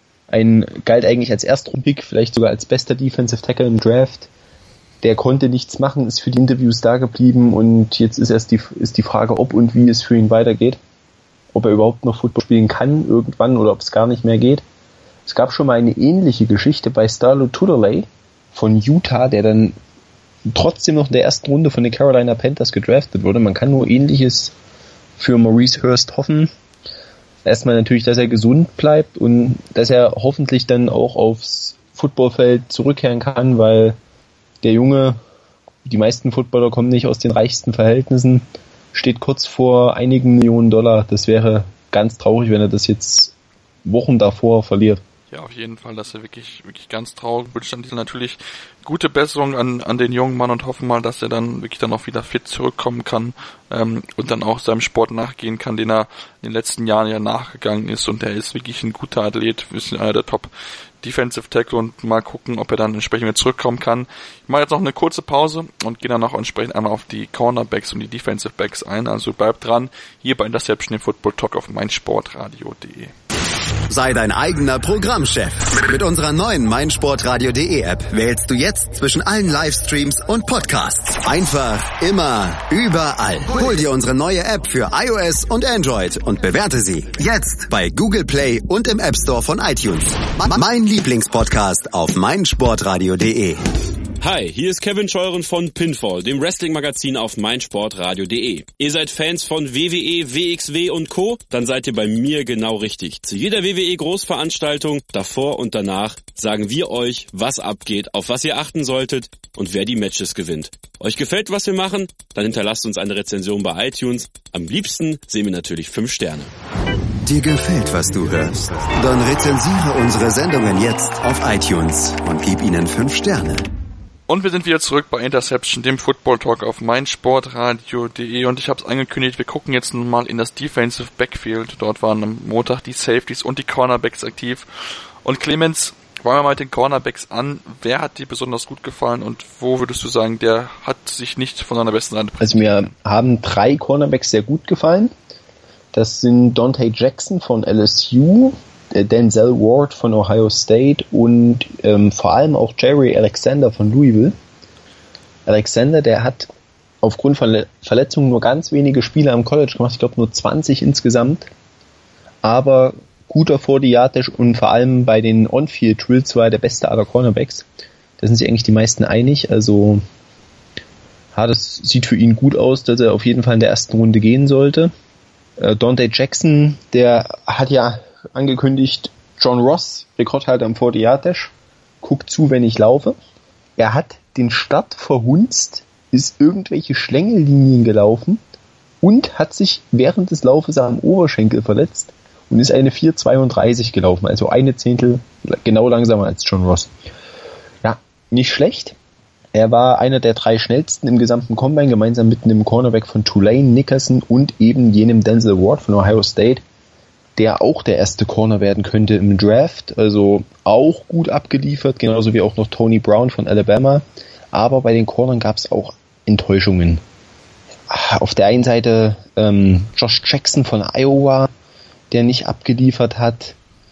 Ein galt eigentlich als Erstrunden-Pick, vielleicht sogar als bester Defensive Tackle im Draft. Der konnte nichts machen, ist für die Interviews da geblieben, und jetzt ist erst die, ist die Frage, ob und wie es für ihn weitergeht. Ob er überhaupt noch Football spielen kann irgendwann oder ob es gar nicht mehr geht. Es gab schon mal eine ähnliche Geschichte bei Starlo Tudorley von Utah, der dann trotzdem noch in der ersten Runde von den Carolina Panthers gedraftet wurde. Man kann nur Ähnliches für Maurice Hurst hoffen. Erstmal natürlich, dass er gesund bleibt und dass er hoffentlich dann auch aufs Footballfeld zurückkehren kann, weil der Junge, die meisten Footballer kommen nicht aus den reichsten Verhältnissen, steht kurz vor einigen Millionen Dollar. Das wäre ganz traurig, wenn er das jetzt Wochen davor verliert. Ja, auf jeden Fall, das ist ja wirklich, wirklich ganz traurig. Wünsche natürlich gute Besserung an, an den jungen Mann und hoffen mal, dass er dann wirklich dann auch wieder fit zurückkommen kann, ähm, und dann auch seinem Sport nachgehen kann, den er in den letzten Jahren ja nachgegangen ist, und er ist wirklich ein guter Athlet, ist einer der Top Defensive Tackle, und mal gucken, ob er dann entsprechend wieder zurückkommen kann. Ich mache jetzt noch eine kurze Pause und gehe dann auch entsprechend einmal auf die Cornerbacks und die Defensive Backs ein, also bleibt dran, hier bei Interception im Football Talk auf meinsportradio punkt de. Sei dein eigener Programmchef. Mit unserer neuen meinsportradio.de App wählst du jetzt zwischen allen Livestreams und Podcasts. Einfach, immer, überall. Hol dir unsere neue App für iOS und Android und bewerte sie jetzt bei Google Play und im App Store von iTunes. Mein Lieblingspodcast auf meinsportradio punkt de. Hi, hier ist Kevin Scheuren von Pinfall, dem Wrestling-Magazin auf meinsportradio punkt de. Ihr seid Fans von W W E, W X W und Co.? Dann seid ihr bei mir genau richtig. Zu jeder W W E-Großveranstaltung, davor und danach, sagen wir euch, was abgeht, auf was ihr achten solltet und wer die Matches gewinnt. Euch gefällt, was wir machen? Dann hinterlasst uns eine Rezension bei iTunes. Am liebsten sehen wir natürlich fünf Sterne. Dir gefällt, was du hörst? Dann rezensiere unsere Sendungen jetzt auf iTunes und gib ihnen fünf Sterne. Und wir sind wieder zurück bei Interception, dem Football Talk auf meinsportradio punkt de, und ich habe es angekündigt, wir gucken jetzt nun mal in das Defensive Backfield. Dort waren am Montag die Safeties und die Cornerbacks aktiv. Und Clemens, fangen wir mal mit den Cornerbacks an. Wer hat dir besonders gut gefallen und wo würdest du sagen, der hat sich nicht von seiner besten Seite präsentiert? Also mir haben drei Cornerbacks sehr gut gefallen. Das sind Dante Jackson von L S U, Denzel Ward von Ohio State und ähm, vor allem auch Jerry Alexander von Louisville. Alexander, der hat aufgrund von Verletzungen nur ganz wenige Spiele am College gemacht, ich glaube nur zwanzig insgesamt, aber guter forty-Yard-Dash und vor allem bei den On-Field-Drills war er der beste aller Cornerbacks. Da sind sich eigentlich die meisten einig, also ja, das sieht für ihn gut aus, dass er auf jeden Fall in der ersten Runde gehen sollte. Äh, Dante Jackson, der hat ja angekündigt, John Ross, Rekordhalter am forty-Yard-Dash, guckt zu, wenn ich laufe. Er hat den Start verhunzt, ist irgendwelche Schlängellinien gelaufen und hat sich während des Laufes am Oberschenkel verletzt und ist eine vier zweiunddreißig gelaufen, also eine Zehntel genau langsamer als John Ross. Ja, nicht schlecht. Er war einer der drei schnellsten im gesamten Combine, gemeinsam mit einem Cornerback von Tulane, Nickerson und eben jenem Denzel Ward von Ohio State, der auch der erste Corner werden könnte im Draft, also auch gut abgeliefert, genauso wie auch noch Tony Brown von Alabama, aber bei den Cornern gab es auch Enttäuschungen. Auf der einen Seite ähm, Josh Jackson von Iowa, der nicht abgeliefert hat,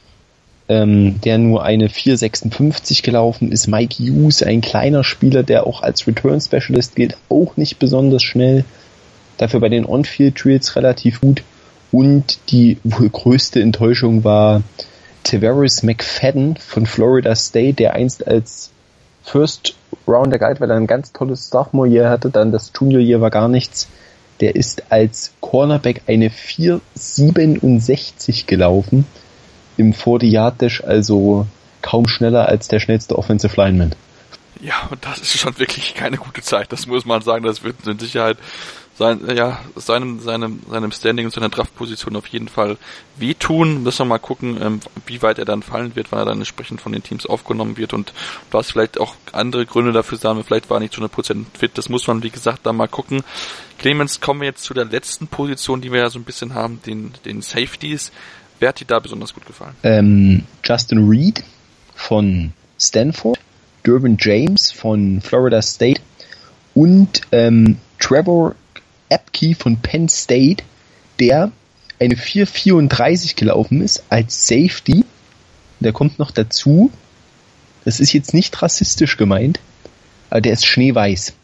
ähm, der nur eine vier sechsundfünfzig gelaufen ist. Mike Hughes, ein kleiner Spieler, der auch als Return Specialist gilt, auch nicht besonders schnell, dafür bei den On-Field-Drills relativ gut. Und die wohl größte Enttäuschung war Tavares McFadden von Florida State, der einst als First Rounder galt, weil er ein ganz tolles Sophomore-Year hatte, dann das Junior-Year war gar nichts. Der ist als Cornerback eine vier siebenundsechzig gelaufen im forty-Yard-Dash, also kaum schneller als der schnellste Offensive Lineman. Ja, und das ist schon wirklich keine gute Zeit, das muss man sagen, das wird in Sicherheit sein, ja, seinem, seinem, seinem Standing und seiner Draftposition auf jeden Fall wehtun. Müssen wir mal gucken, ähm, wie weit er dann fallen wird, wann er dann entsprechend von den Teams aufgenommen wird und was vielleicht auch andere Gründe dafür sagen, vielleicht war er nicht zu hundert Prozent fit. Das muss man, wie gesagt, da mal gucken. Clemens, kommen wir jetzt zu der letzten Position, die wir ja so ein bisschen haben, den, den Safeties. Wer hat dir da besonders gut gefallen? Ähm, Justin Reed von Stanford, Derwin James von Florida State und ähm, Trevor Epke von Penn State, der eine vier vierunddreißig gelaufen ist als Safety. Der kommt noch dazu, das ist jetzt nicht rassistisch gemeint, aber der ist schneeweiß.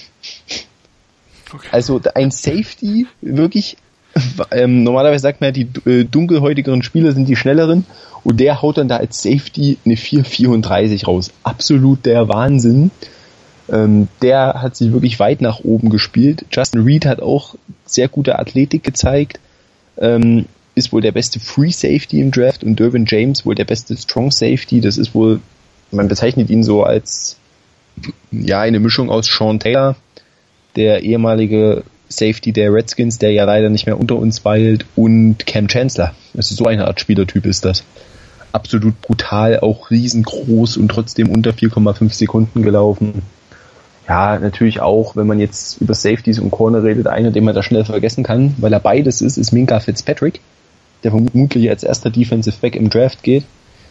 Okay. Also ein Safety, wirklich, ähm, normalerweise sagt man ja, die äh, dunkelhäutigeren Spieler sind die schnelleren und der haut dann da als Safety eine vier vierunddreißig raus. Absolut der Wahnsinn. Ähm, der hat sich wirklich weit nach oben gespielt. Justin Reed hat auch sehr gute Athletik gezeigt, ähm, ist wohl der beste Free Safety im Draft und Derwin James wohl der beste Strong Safety. Das ist wohl, man bezeichnet ihn so als ja eine Mischung aus Sean Taylor, der ehemalige Safety der Redskins, der ja leider nicht mehr unter uns weilt, und Cam Chancellor. Also so eine Art Spielertyp ist das. Absolut brutal, auch riesengroß und trotzdem unter vier Komma fünf Sekunden gelaufen. Ja, natürlich auch, wenn man jetzt über Safeties und Corner redet, einer, den man da schnell vergessen kann, weil er beides ist, ist Minkah Fitzpatrick, der vermutlich als erster Defensive Back im Draft geht,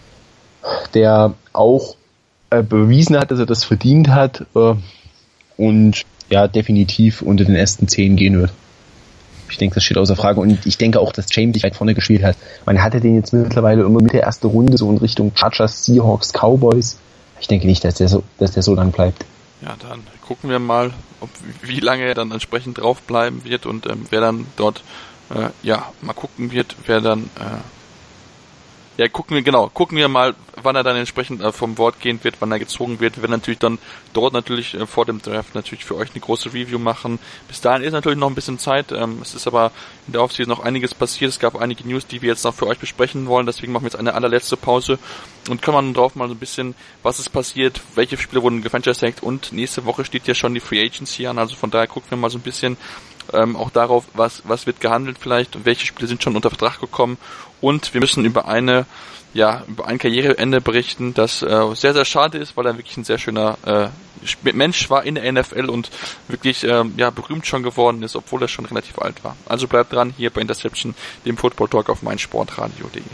der auch äh, bewiesen hat, dass er das verdient hat äh, und ja, definitiv unter den ersten zehn gehen wird. Ich denke, das steht außer Frage und ich denke auch, dass James sich weit vorne gespielt hat. Man hatte den jetzt mittlerweile immer mit der ersten Runde so in Richtung Chargers, Seahawks, Cowboys. Ich denke nicht, dass der so, dass der so lang bleibt. Ja, dann gucken wir mal, ob, wie lange er dann entsprechend draufbleiben wird und ähm, wer dann dort, äh, ja, mal gucken wird, wer dann, äh, ja, gucken wir, genau, gucken wir mal, wann er dann entsprechend äh, vom Wort gehen wird, wann er gezogen wird. Wir werden natürlich dann dort natürlich äh, vor dem Draft natürlich für euch eine große Review machen. Bis dahin ist natürlich noch ein bisschen Zeit, ähm, es ist aber in der Offseason noch einiges passiert, es gab einige News, die wir jetzt noch für euch besprechen wollen, deswegen machen wir jetzt eine allerletzte Pause und kümmern drauf mal so ein bisschen, was ist passiert, welche Spieler wurden gefranchise-tagged und nächste Woche steht ja schon die Free Agency an, also von daher gucken wir mal so ein bisschen ähm, auch darauf, was was wird gehandelt vielleicht und welche Spieler sind schon unter Vertrag gekommen und wir müssen über eine ja, über ein Karriereende berichten, das äh, sehr, sehr schade ist, weil er wirklich ein sehr schöner äh, Mensch war in der N F L und wirklich äh, ja, berühmt schon geworden ist, obwohl er schon relativ alt war. Also bleibt dran hier bei Interception, dem Football Talk auf meinsportradio punkt de.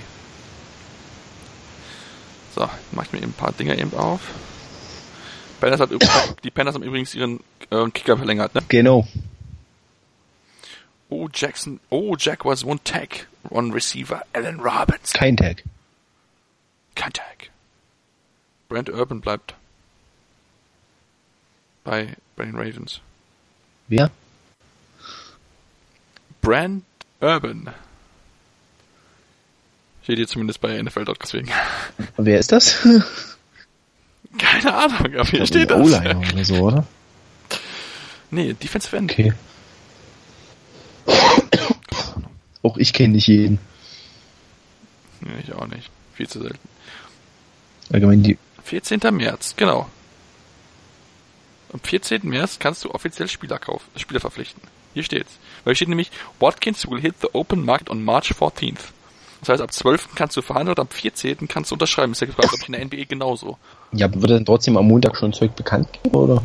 So, mach ich mir eben ein paar Dinger eben auf. Panthers hat übrigens, die Panthers haben übrigens ihren äh, Kicker verlängert, ne? Genau. Oh, Jackson. Oh, Jack was one tag. One receiver, Allen Robinson. Kein Tag. Kein Tag. Brent Urban bleibt bei, bei den Ravens. Wer? Brent Urban. Steht hier zumindest bei N F L Punkt com deswegen. Wer ist das? Keine Ahnung, aber hier steht das. O-Liner oder so, oder? Nee, Defensive End. Okay. Auch ich kenne nicht jeden. Nee, ich auch nicht. Viel zu selten. Allgemein die... vierzehnten März, genau. Am vierzehnten März kannst du offiziell Spieler kaufen, Spieler verpflichten. Hier steht's. Weil hier steht nämlich, Watkins will hit the open market on March fourteenth. Das heißt, ab zwölften kannst du verhandeln und ab vierzehnten kannst du unterschreiben. Ist ja gefragt, ob ich in der N B A genauso. Ja, aber wird dann trotzdem am Montag schon Zeug bekannt geben, oder?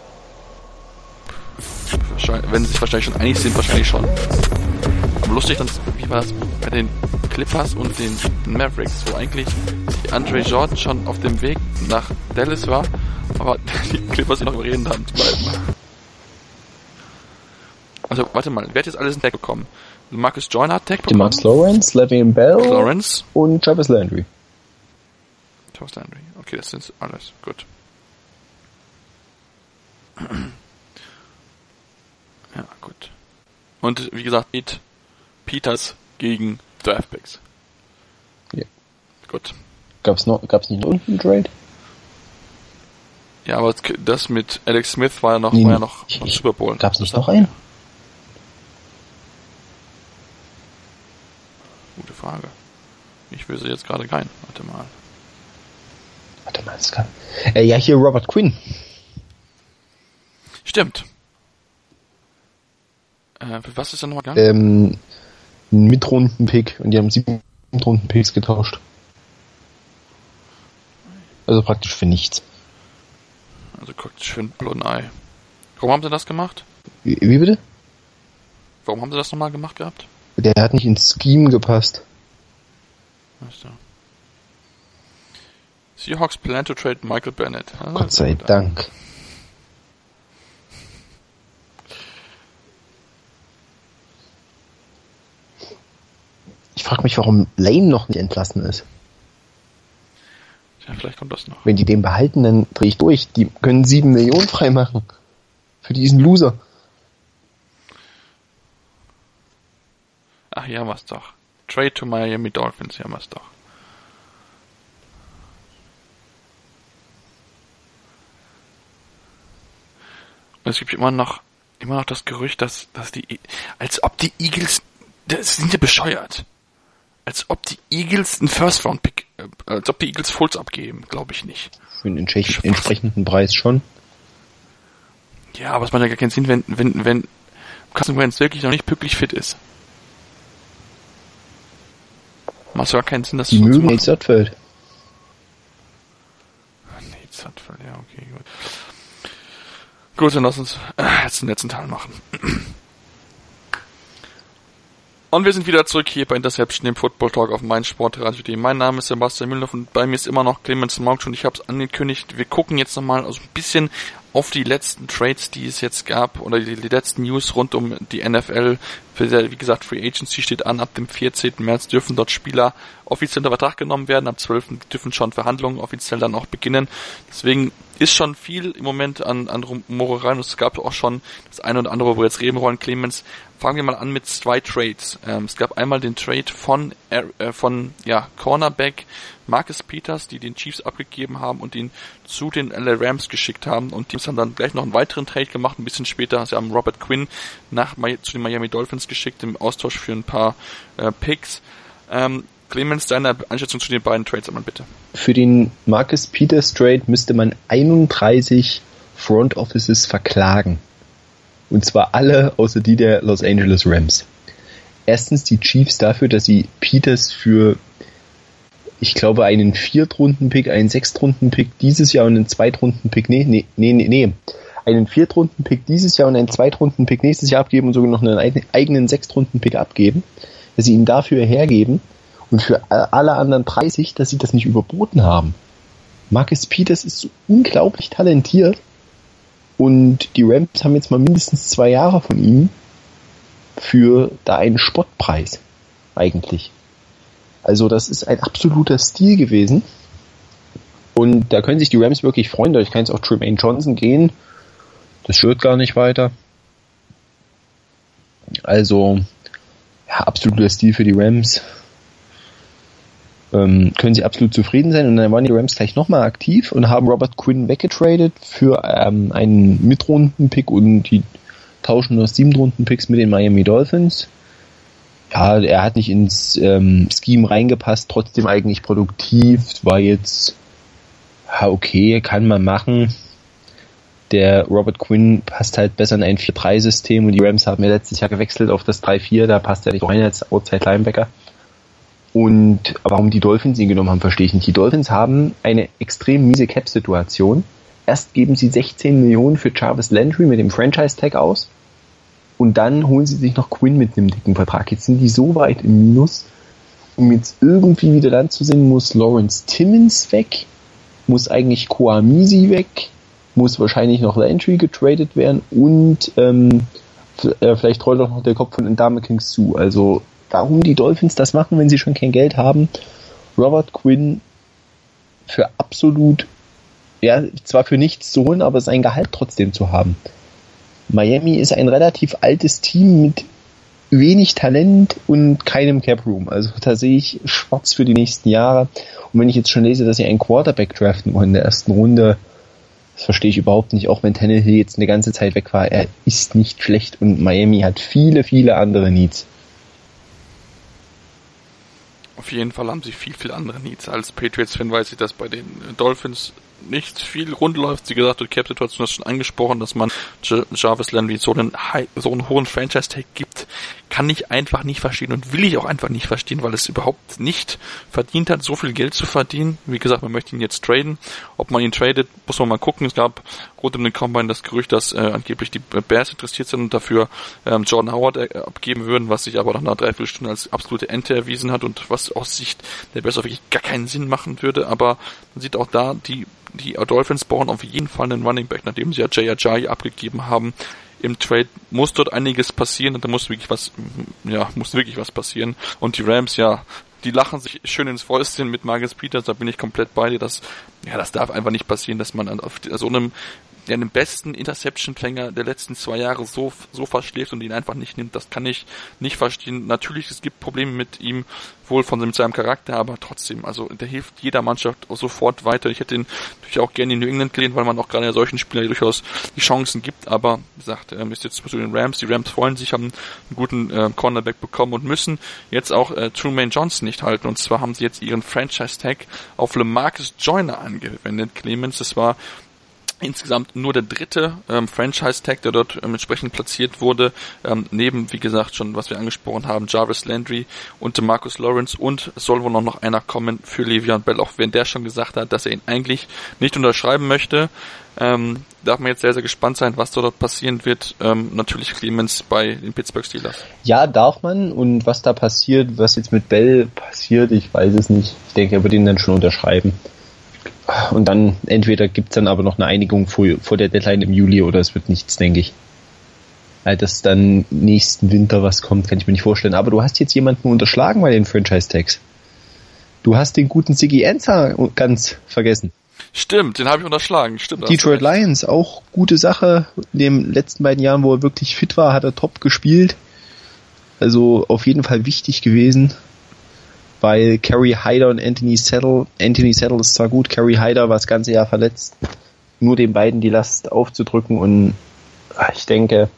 Wahrscheinlich, wenn sie sich wahrscheinlich schon einig sind, wahrscheinlich schon. Aber lustig, dann, wie war das bei den Clippers und den Mavericks, wo eigentlich die Andre Jordan schon auf dem Weg nach Dallas war, aber die Clippers ihn noch überreden haben zu bleiben. Also, warte mal, wer hat jetzt alles einen Tag bekommen? Marcus Joyner hat Tag bekommen. Max Lawrence, Le'Veon Bell Lawrence und Jarvis Landry. Jarvis Landry. Okay, das sind alles. Gut. Ja, gut. Und wie gesagt, mit Peters gegen Draftpicks. Ja. Gut. Gab's noch, gab's nicht noch einen Trade? Ja, aber das mit Alex Smith war ja noch, Nee, war ja noch, ich- noch Super Bowl. Gab's nicht noch einen? Gute Frage. Ich wüsste jetzt gerade keinen. Warte mal. Warte mal, das kann... Äh, ja, hier Robert Quinn. Stimmt. Äh, für was ist denn nochmal gegangen? Ähm, ein Mitrunden-Pick und die haben sieben Mitrunden-Picks getauscht. Also praktisch für nichts. Also praktisch für ein blonden Ei. Warum haben sie das gemacht? Wie, wie bitte? Warum haben sie das nochmal gemacht gehabt? Der hat nicht ins Scheme gepasst. Weißt du. Seahawks plan to trade Michael Bennett. Ah, Gott sei gut. Dank. Ich frage mich, warum Lane noch nicht entlassen ist. Ja, vielleicht kommt das noch. Wenn die den behalten, dann drehe ich durch. Die können sieben Millionen freimachen. Für diesen Loser. Ach, hier haben wir es doch. Trade to Miami Dolphins, hier haben wir es doch. Und es gibt immer noch, immer noch das Gerücht, dass, dass die, als ob die Eagles, das sind ja bescheuert. Als ob die Eagles einen First-Round-Pick, äh, als ob die Eagles Fultz abgeben, glaube ich nicht. Für einen entsche- entsprechenden Preis schon. Ja, aber es macht ja gar keinen Sinn, wenn, wenn, wenn Carson Wentz wirklich noch nicht pünktlich fit ist. Macht gar keinen Sinn, das Die so zu mögen machen. Nate Sudfeld. Nee, Sudfeld, ja, okay, gut. Gut, dann lass uns äh, jetzt den letzten Teil machen. Und wir sind wieder zurück hier bei Interception, dem Football Talk auf meinsportradio punkt de. Mein Name ist Sebastian Müller und bei mir ist immer noch Clemens Mauch und ich habe es angekündigt. Wir gucken jetzt nochmal also ein bisschen auf die letzten Trades, die es jetzt gab oder die, die letzten News rund um die N F L. Wie gesagt, Free Agency steht an. Ab dem vierzehnten März dürfen dort Spieler offiziell unter Vertrag genommen werden. Ab zwölften dürfen schon Verhandlungen offiziell dann auch beginnen. Deswegen ist schon viel im Moment an, an Rumorereien und es gab auch schon das eine oder andere, wo wir jetzt reden wollen. Clemens, fangen wir mal an mit zwei Trades. Ähm, es gab einmal den Trade von äh, von ja Cornerback Marcus Peters, die den Chiefs abgegeben haben und ihn zu den L A Rams geschickt haben und die haben dann gleich noch einen weiteren Trade gemacht, ein bisschen später. Sie haben Robert Quinn nach zu den Miami Dolphins geschickt im Austausch für ein paar äh, Picks. Ähm, Clemens, deine Einschätzung zu den beiden Trades einmal bitte. Für den Marcus Peters Trade müsste man einunddreißig Front Offices verklagen. Und zwar alle außer die der Los Angeles Rams. Erstens die Chiefs dafür, dass sie Peters für, ich glaube, einen Viertrunden-Pick, einen Sechstrunden-Pick dieses Jahr und einen Zweitrunden-Pick, nee, nee, nee, nee, einen Viertrunden-Pick dieses Jahr und einen Zweitrunden-Pick nächstes Jahr abgeben und sogar noch einen eigenen Sechstrunden-Pick abgeben, dass sie ihn dafür hergeben und für alle anderen dreißig, dass sie das nicht überboten haben. Marcus Peters ist so unglaublich talentiert und die Rams haben jetzt mal mindestens zwei Jahre von ihm. für da einen Spottpreis eigentlich. Also das ist ein absoluter Stil gewesen. Und da können sich die Rams wirklich freuen. Dadurch kann es auch Tremaine Johnson gehen. Das stört gar nicht weiter. Also, ja, absoluter Stil für die Rams. Ähm, können sie absolut zufrieden sein. Und dann waren die Rams gleich nochmal aktiv und haben Robert Quinn weggetradet für ähm, einen Mitrunden-Pick und die tauschen nur Sieben-Runden-Picks mit den Miami Dolphins. Ja, er hat nicht ins ähm, Scheme reingepasst, trotzdem eigentlich produktiv. War jetzt, ja, okay, kann man machen. Der Robert Quinn passt halt besser in ein vier drei System und die Rams haben ja letztes Jahr gewechselt auf das drei vier, da passt er nicht rein als Outside Linebacker. Und warum die Dolphins ihn genommen haben, verstehe ich nicht. Die Dolphins haben eine extrem miese Cap-Situation. Erst geben sie sechzehn Millionen für Jarvis Landry mit dem Franchise-Tag aus und dann holen sie sich noch Quinn mit einem dicken Vertrag. Jetzt sind die so weit im Minus, um jetzt irgendwie wieder dann zu sehen, muss Lawrence Timmons weg, muss eigentlich Koamisi weg, muss wahrscheinlich noch Landry getradet werden und ähm, vielleicht rollt auch noch der Kopf von Ndamukong Suh. Also warum die Dolphins das machen, wenn sie schon kein Geld haben? Robert Quinn für absolut, ja, zwar für nichts zu holen, aber sein Gehalt trotzdem zu haben. Miami ist ein relativ altes Team mit wenig Talent und keinem Cap Room. Also da sehe ich schwarz für die nächsten Jahre. Und wenn ich jetzt schon lese, dass sie einen Quarterback draften wollen in der ersten Runde, das verstehe ich überhaupt nicht, auch wenn Tannehill jetzt eine ganze Zeit weg war. Er ist nicht schlecht und Miami hat viele, viele andere Needs. Auf jeden Fall haben sie viel, viel andere Needs. Als Patriots-Fan weiß ich, dass bei den Dolphins nicht viel rund läuft. Wie gesagt, die Cap-Situation ist schon angesprochen, dass man J- Jarvis Landry so einen, high, so einen hohen Franchise-Tag gibt, kann ich einfach nicht verstehen und will ich auch einfach nicht verstehen, weil es überhaupt nicht verdient hat, so viel Geld zu verdienen. Wie gesagt, man möchte ihn jetzt traden. Ob man ihn tradet, muss man mal gucken. Es gab rund um den Combine das Gerücht, dass äh, angeblich die Bears interessiert sind und dafür ähm, Jordan Howard äh, abgeben würden, was sich aber nach einer Dreiviertelstunde als absolute Ente erwiesen hat und was aus Sicht der Bears wirklich gar keinen Sinn machen würde. Aber man sieht auch da, die Die Dolphins brauchen auf jeden Fall einen Running Back, nachdem sie ja Jay Ajayi abgegeben haben. Im Trade muss dort einiges passieren und da muss wirklich was, ja, muss wirklich was passieren. Und die Rams, ja, die lachen sich schön ins Fäustchen mit Marcus Peters, da bin ich komplett bei dir. Das, ja, das darf einfach nicht passieren, dass man auf so einem, der den besten Interception-Fänger der letzten zwei Jahre so so verschläft und ihn einfach nicht nimmt. Das kann ich nicht verstehen. Natürlich, es gibt Probleme mit ihm, wohl von mit seinem Charakter, aber trotzdem, also der hilft jeder Mannschaft sofort weiter. Ich hätte ihn natürlich auch gerne in New England gesehen, weil man auch gerade solchen Spielern durchaus die Chancen gibt, aber wie gesagt, ähm, ist jetzt zu den Rams. Die Rams freuen sich, haben einen guten äh, Cornerback bekommen und müssen jetzt auch äh, Tremaine Johnson nicht halten. Und zwar haben sie jetzt ihren Franchise-Tag auf LaMarcus Joyner angewendet. Clemens, das war insgesamt nur der dritte ähm, Franchise-Tag, der dort ähm, entsprechend platziert wurde, ähm, neben, wie gesagt, schon, was wir angesprochen haben, Jarvis Landry und Marcus Lawrence, und es soll wohl noch, noch einer kommen für Le'Veon Bell, auch wenn der schon gesagt hat, dass er ihn eigentlich nicht unterschreiben möchte. Ähm, darf man jetzt sehr, sehr gespannt sein, was dort passieren wird. Ähm, natürlich Clemens bei den Pittsburgh Steelers. Ja, darf man, und was da passiert, was jetzt mit Bell passiert, ich weiß es nicht. Ich denke, er wird ihn dann schon unterschreiben. Und dann entweder gibt's dann aber noch eine Einigung vor, vor der Deadline im Juli oder es wird nichts, denke ich. Weil das dann nächsten Winter was kommt, kann ich mir nicht vorstellen. Aber du hast jetzt jemanden unterschlagen bei den Franchise-Tags. Du hast den guten Ziggy Ansah ganz vergessen. Stimmt, den habe ich unterschlagen. Stimmt. Detroit Lions, auch gute Sache. In den letzten beiden Jahren, wo er wirklich fit war, hat er top gespielt. Also auf jeden Fall wichtig gewesen. Weil Kerry Hyder und Anthony Settle, Anthony Settle ist zwar gut, Kerry Hyder war das ganze Jahr verletzt, nur den beiden die Last aufzudrücken, und ich denke,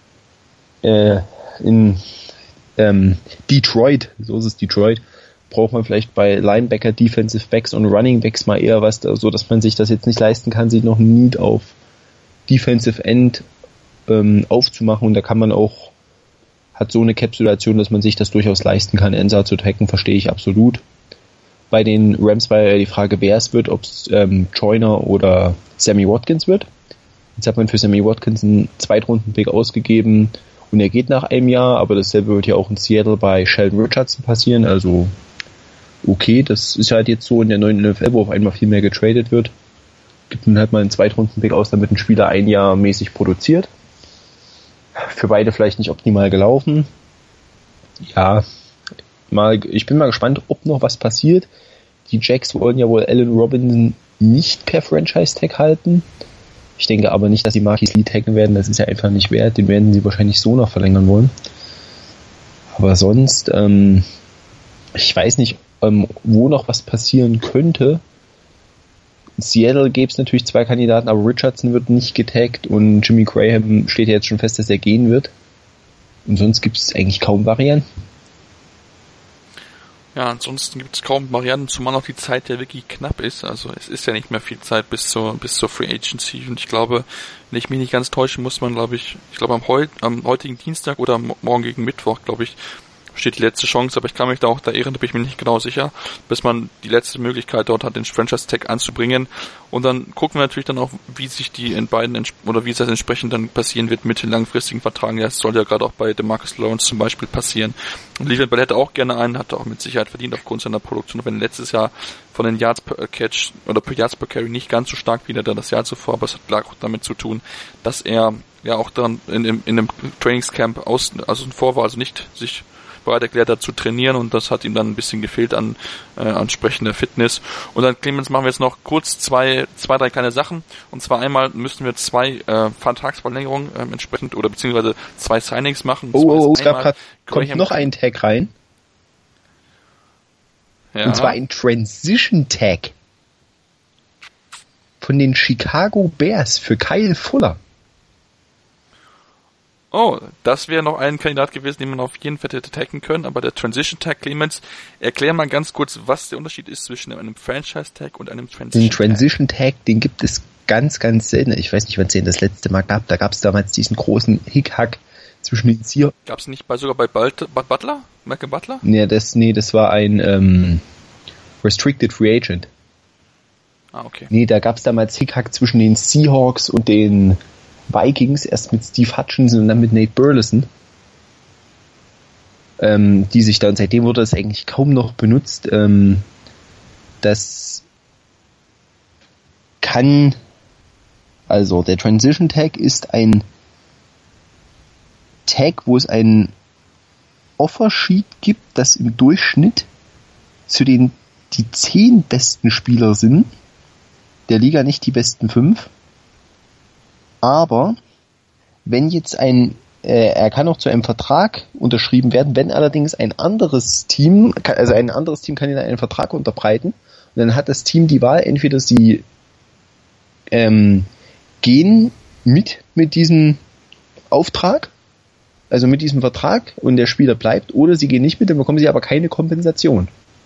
äh, in ähm, Detroit, so ist es Detroit, braucht man vielleicht bei Linebacker, Defensive Backs und Running Backs mal eher was, so dass man sich das jetzt nicht leisten kann, sich noch ein Need auf Defensive End ähm, aufzumachen, und da kann man auch, hat so eine Cap-Situation, dass man sich das durchaus leisten kann, Ansah zu taggen, verstehe ich absolut. Bei den Rams war ja die Frage, wer es wird, ob es ähm, Joyner oder Sammy Watkins wird. Jetzt hat man für Sammy Watkins einen Zweitrunden-Pick ausgegeben und er geht nach einem Jahr, aber dasselbe wird ja auch in Seattle bei Sheldon Richardson passieren, also okay, das ist halt jetzt so in der neuen N F L, wo auf einmal viel mehr getradet wird. Gibt man halt mal einen Zweitrunden-Pick aus, damit ein Spieler ein Jahr mäßig produziert. für beide vielleicht nicht optimal gelaufen. Ja, mal, ich bin mal gespannt, ob noch was passiert. Die Jacks wollen ja wohl Allen Robinson nicht per Franchise-Tag halten. Ich denke aber nicht, dass sie Marquise Lee taggen werden. Das ist ja einfach nicht wert. Den werden sie wahrscheinlich so noch verlängern wollen. Aber sonst, ähm, ich weiß nicht, ähm, wo noch was passieren könnte. In Seattle gäbe es natürlich zwei Kandidaten, aber Richardson wird nicht getaggt und Jimmy Graham steht ja jetzt schon fest, dass er gehen wird. Und sonst gibt es eigentlich kaum Varianten. Ja, ansonsten gibt es kaum Varianten, zumal auch die Zeit ja wirklich knapp ist. Also es ist ja nicht mehr viel Zeit bis zur bis zur Free Agency. Und ich glaube, wenn ich mich nicht ganz täusche, muss man, glaube ich, ich glaube am, heut, am heutigen Dienstag oder morgen gegen Mittwoch, glaube ich, steht die letzte Chance, aber ich kann mich da auch da irren, da bin ich mir nicht genau sicher, bis man die letzte Möglichkeit dort hat, den Franchise-Tag anzubringen. Und dann gucken wir natürlich dann auch, wie sich die in beiden, oder wie es das entsprechend dann passieren wird mit den langfristigen Vertragen. Ja, das soll ja gerade auch bei DeMarcus Lawrence zum Beispiel passieren. Und Le'Veon Bell hätte auch gerne einen, hat auch mit Sicherheit verdient aufgrund seiner Produktion, wenn letztes Jahr von den Yards per Catch oder per Yards per Carry nicht ganz so stark wie der das Jahr zuvor, aber es hat klar auch damit zu tun, dass er ja auch dann in, in, in einem Trainingscamp aus, also vor war, also nicht sich bereit erklärt hat zu trainieren und das hat ihm dann ein bisschen gefehlt an äh, ansprechender Fitness. Und dann, Clemens, machen wir jetzt noch kurz zwei, zwei, drei kleine Sachen. Und zwar einmal müssen wir zwei äh, Vertragsverlängerungen äh, entsprechend oder beziehungsweise zwei Signings machen. Oh, oh, oh, es gab grad, kommt noch ein Tag rein. Ja. Und zwar ein Transition Tag von den Chicago Bears für Kyle Fuller. Oh, das wäre noch ein Kandidat gewesen, den man auf jeden Fall hätte taggen können, aber der Transition Tag, Clemens, erklär mal ganz kurz, was der Unterschied ist zwischen einem Franchise Tag und einem Transition Tag. Den Transition Tag, den gibt es ganz, ganz selten. Ich weiß nicht, wann es den das letzte Mal gab. Da gab es damals diesen großen Hickhack zwischen den Seahawks. Gab es nicht bei sogar bei Bult- Butler? Malcolm Butler? Nee, das, nee, das war ein ähm, Restricted Free Agent. Ah, okay. Nee, da gab es damals Hickhack zwischen den Seahawks und den Vikings, erst mit Steve Hutchinson und dann mit Nate Burleson, ähm, die sich dann, seitdem wurde das eigentlich kaum noch benutzt. Ähm, das kann, also der Transition Tag ist ein Tag, wo es ein Offersheet gibt, das im Durchschnitt zu den die zehn besten Spieler sind, der Liga, nicht die besten fünf. Aber wenn jetzt ein, äh, er kann auch zu einem Vertrag unterschrieben werden, wenn allerdings ein anderes Team, also ein anderes Team kann ihn einen Vertrag unterbreiten und dann hat das Team die Wahl, entweder sie ähm, gehen mit mit diesem Auftrag, also mit diesem Vertrag und der Spieler bleibt, oder sie gehen nicht mit, dann bekommen sie aber keine Kompensation.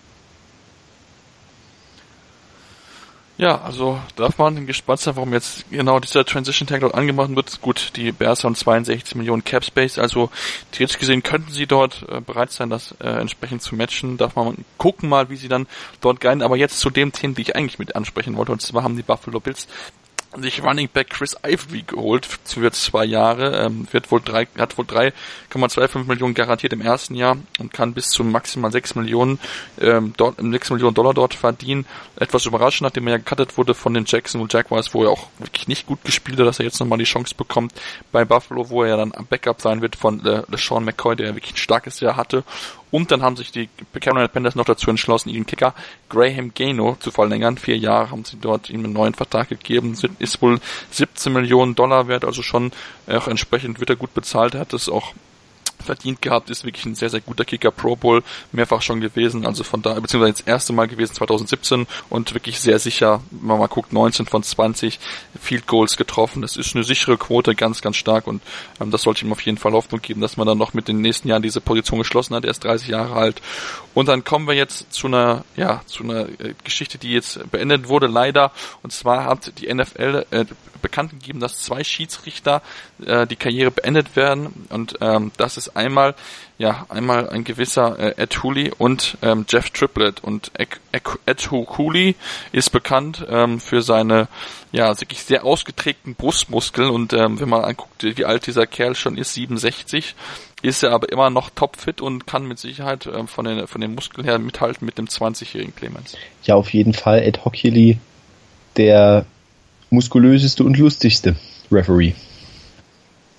Ja, also darf man gespannt sein, warum jetzt genau dieser Transition Tag dort angemacht wird. Gut, die Bears haben zweiundsechzig Millionen Cap Space, also theoretisch gesehen könnten sie dort äh, bereit sein, das äh, entsprechend zu matchen. Darf man gucken mal, wie sie dann dort gehen. Aber jetzt zu dem Thema, die ich eigentlich mit ansprechen wollte, und zwar haben die Buffalo Bills sich Running Back Chris Ivory geholt für zwei Jahre, ähm, wird wohl drei, hat wohl drei Komma fünfundzwanzig Millionen garantiert im ersten Jahr und kann bis zu maximal sechs Millionen ähm, dort, sechs Millionen Dollar dort verdienen. Etwas überraschend, nachdem er ja gecuttet wurde von den Jacksonville Jaguars, wo er auch wirklich nicht gut gespielt hat, dass er jetzt nochmal die Chance bekommt bei Buffalo, wo er ja dann am Backup sein wird von äh, LeSean McCoy, der ja wirklich ein starkes Jahr hatte. Und dann haben sich die Carolina Panthers noch dazu entschlossen, ihren Kicker Graham Gano zu verlängern. Vier Jahre haben sie dort ihm einen neuen Vertrag gegeben. Ist wohl siebzehn Millionen Dollar wert, also schon auch entsprechend wird er gut bezahlt. Er hat es auch verdient gehabt, ist wirklich ein sehr, sehr guter Kicker, Pro Bowl, mehrfach schon gewesen, also von da, beziehungsweise das erste Mal gewesen zwanzig siebzehn und wirklich sehr sicher, wenn man mal guckt, neunzehn von zwanzig Field Goals getroffen, das ist eine sichere Quote, ganz, ganz stark und ähm, das sollte ihm auf jeden Fall Hoffnung geben, dass man dann noch mit den nächsten Jahren diese Position geschlossen hat, er ist dreißig Jahre alt und dann kommen wir jetzt zu einer, ja, zu einer äh, Geschichte, die jetzt beendet wurde, leider, und zwar hat die N F L äh, bekannt gegeben, dass zwei Schiedsrichter äh, die Karriere beendet werden und ähm, das ist einmal ja einmal ein gewisser äh, Ed Hooley und ähm, Jeff Triplett und Ed, Ed Hooley ist bekannt ähm, für seine ja wirklich sehr ausgeprägten Brustmuskeln und ähm, wenn man anguckt, wie alt dieser Kerl schon ist, siebenundsechzig, ist er aber immer noch topfit und kann mit Sicherheit ähm, von den von den Muskeln her mithalten mit dem zwanzigjährigen Clemens. Ja, auf jeden Fall Ed Hooley, der muskulöseste und lustigste Referee.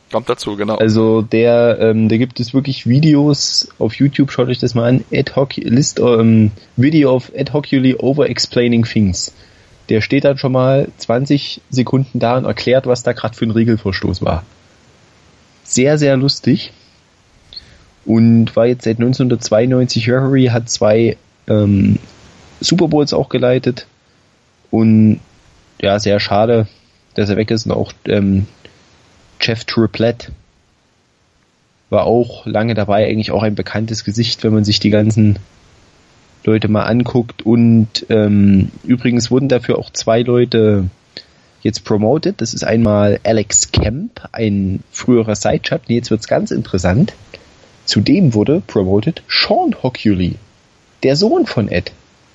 Kommt dazu, genau. Also der, ähm, da gibt es wirklich Videos auf YouTube, schaut euch das mal an, ad hoc, List, ähm, Video of ad hocly over explaining things. Der steht dann schon mal zwanzig Sekunden da und erklärt, was da gerade für ein Regelverstoß war. Sehr, sehr lustig. Und war jetzt seit neunzehnhundertzweiundneunzig Referee, hat zwei ähm, Super Bowls auch geleitet. Und ja, sehr schade, dass er weg ist. Und auch ähm, Jeff Triplett war auch lange dabei, eigentlich auch ein bekanntes Gesicht, wenn man sich die ganzen Leute mal anguckt. Und ähm, übrigens wurden dafür auch zwei Leute jetzt promoted. Das ist einmal Alex Kemp, ein früherer Sideschatten. Jetzt wird's ganz interessant. Zudem wurde promoted Sean Hochuli, der Sohn von Ed.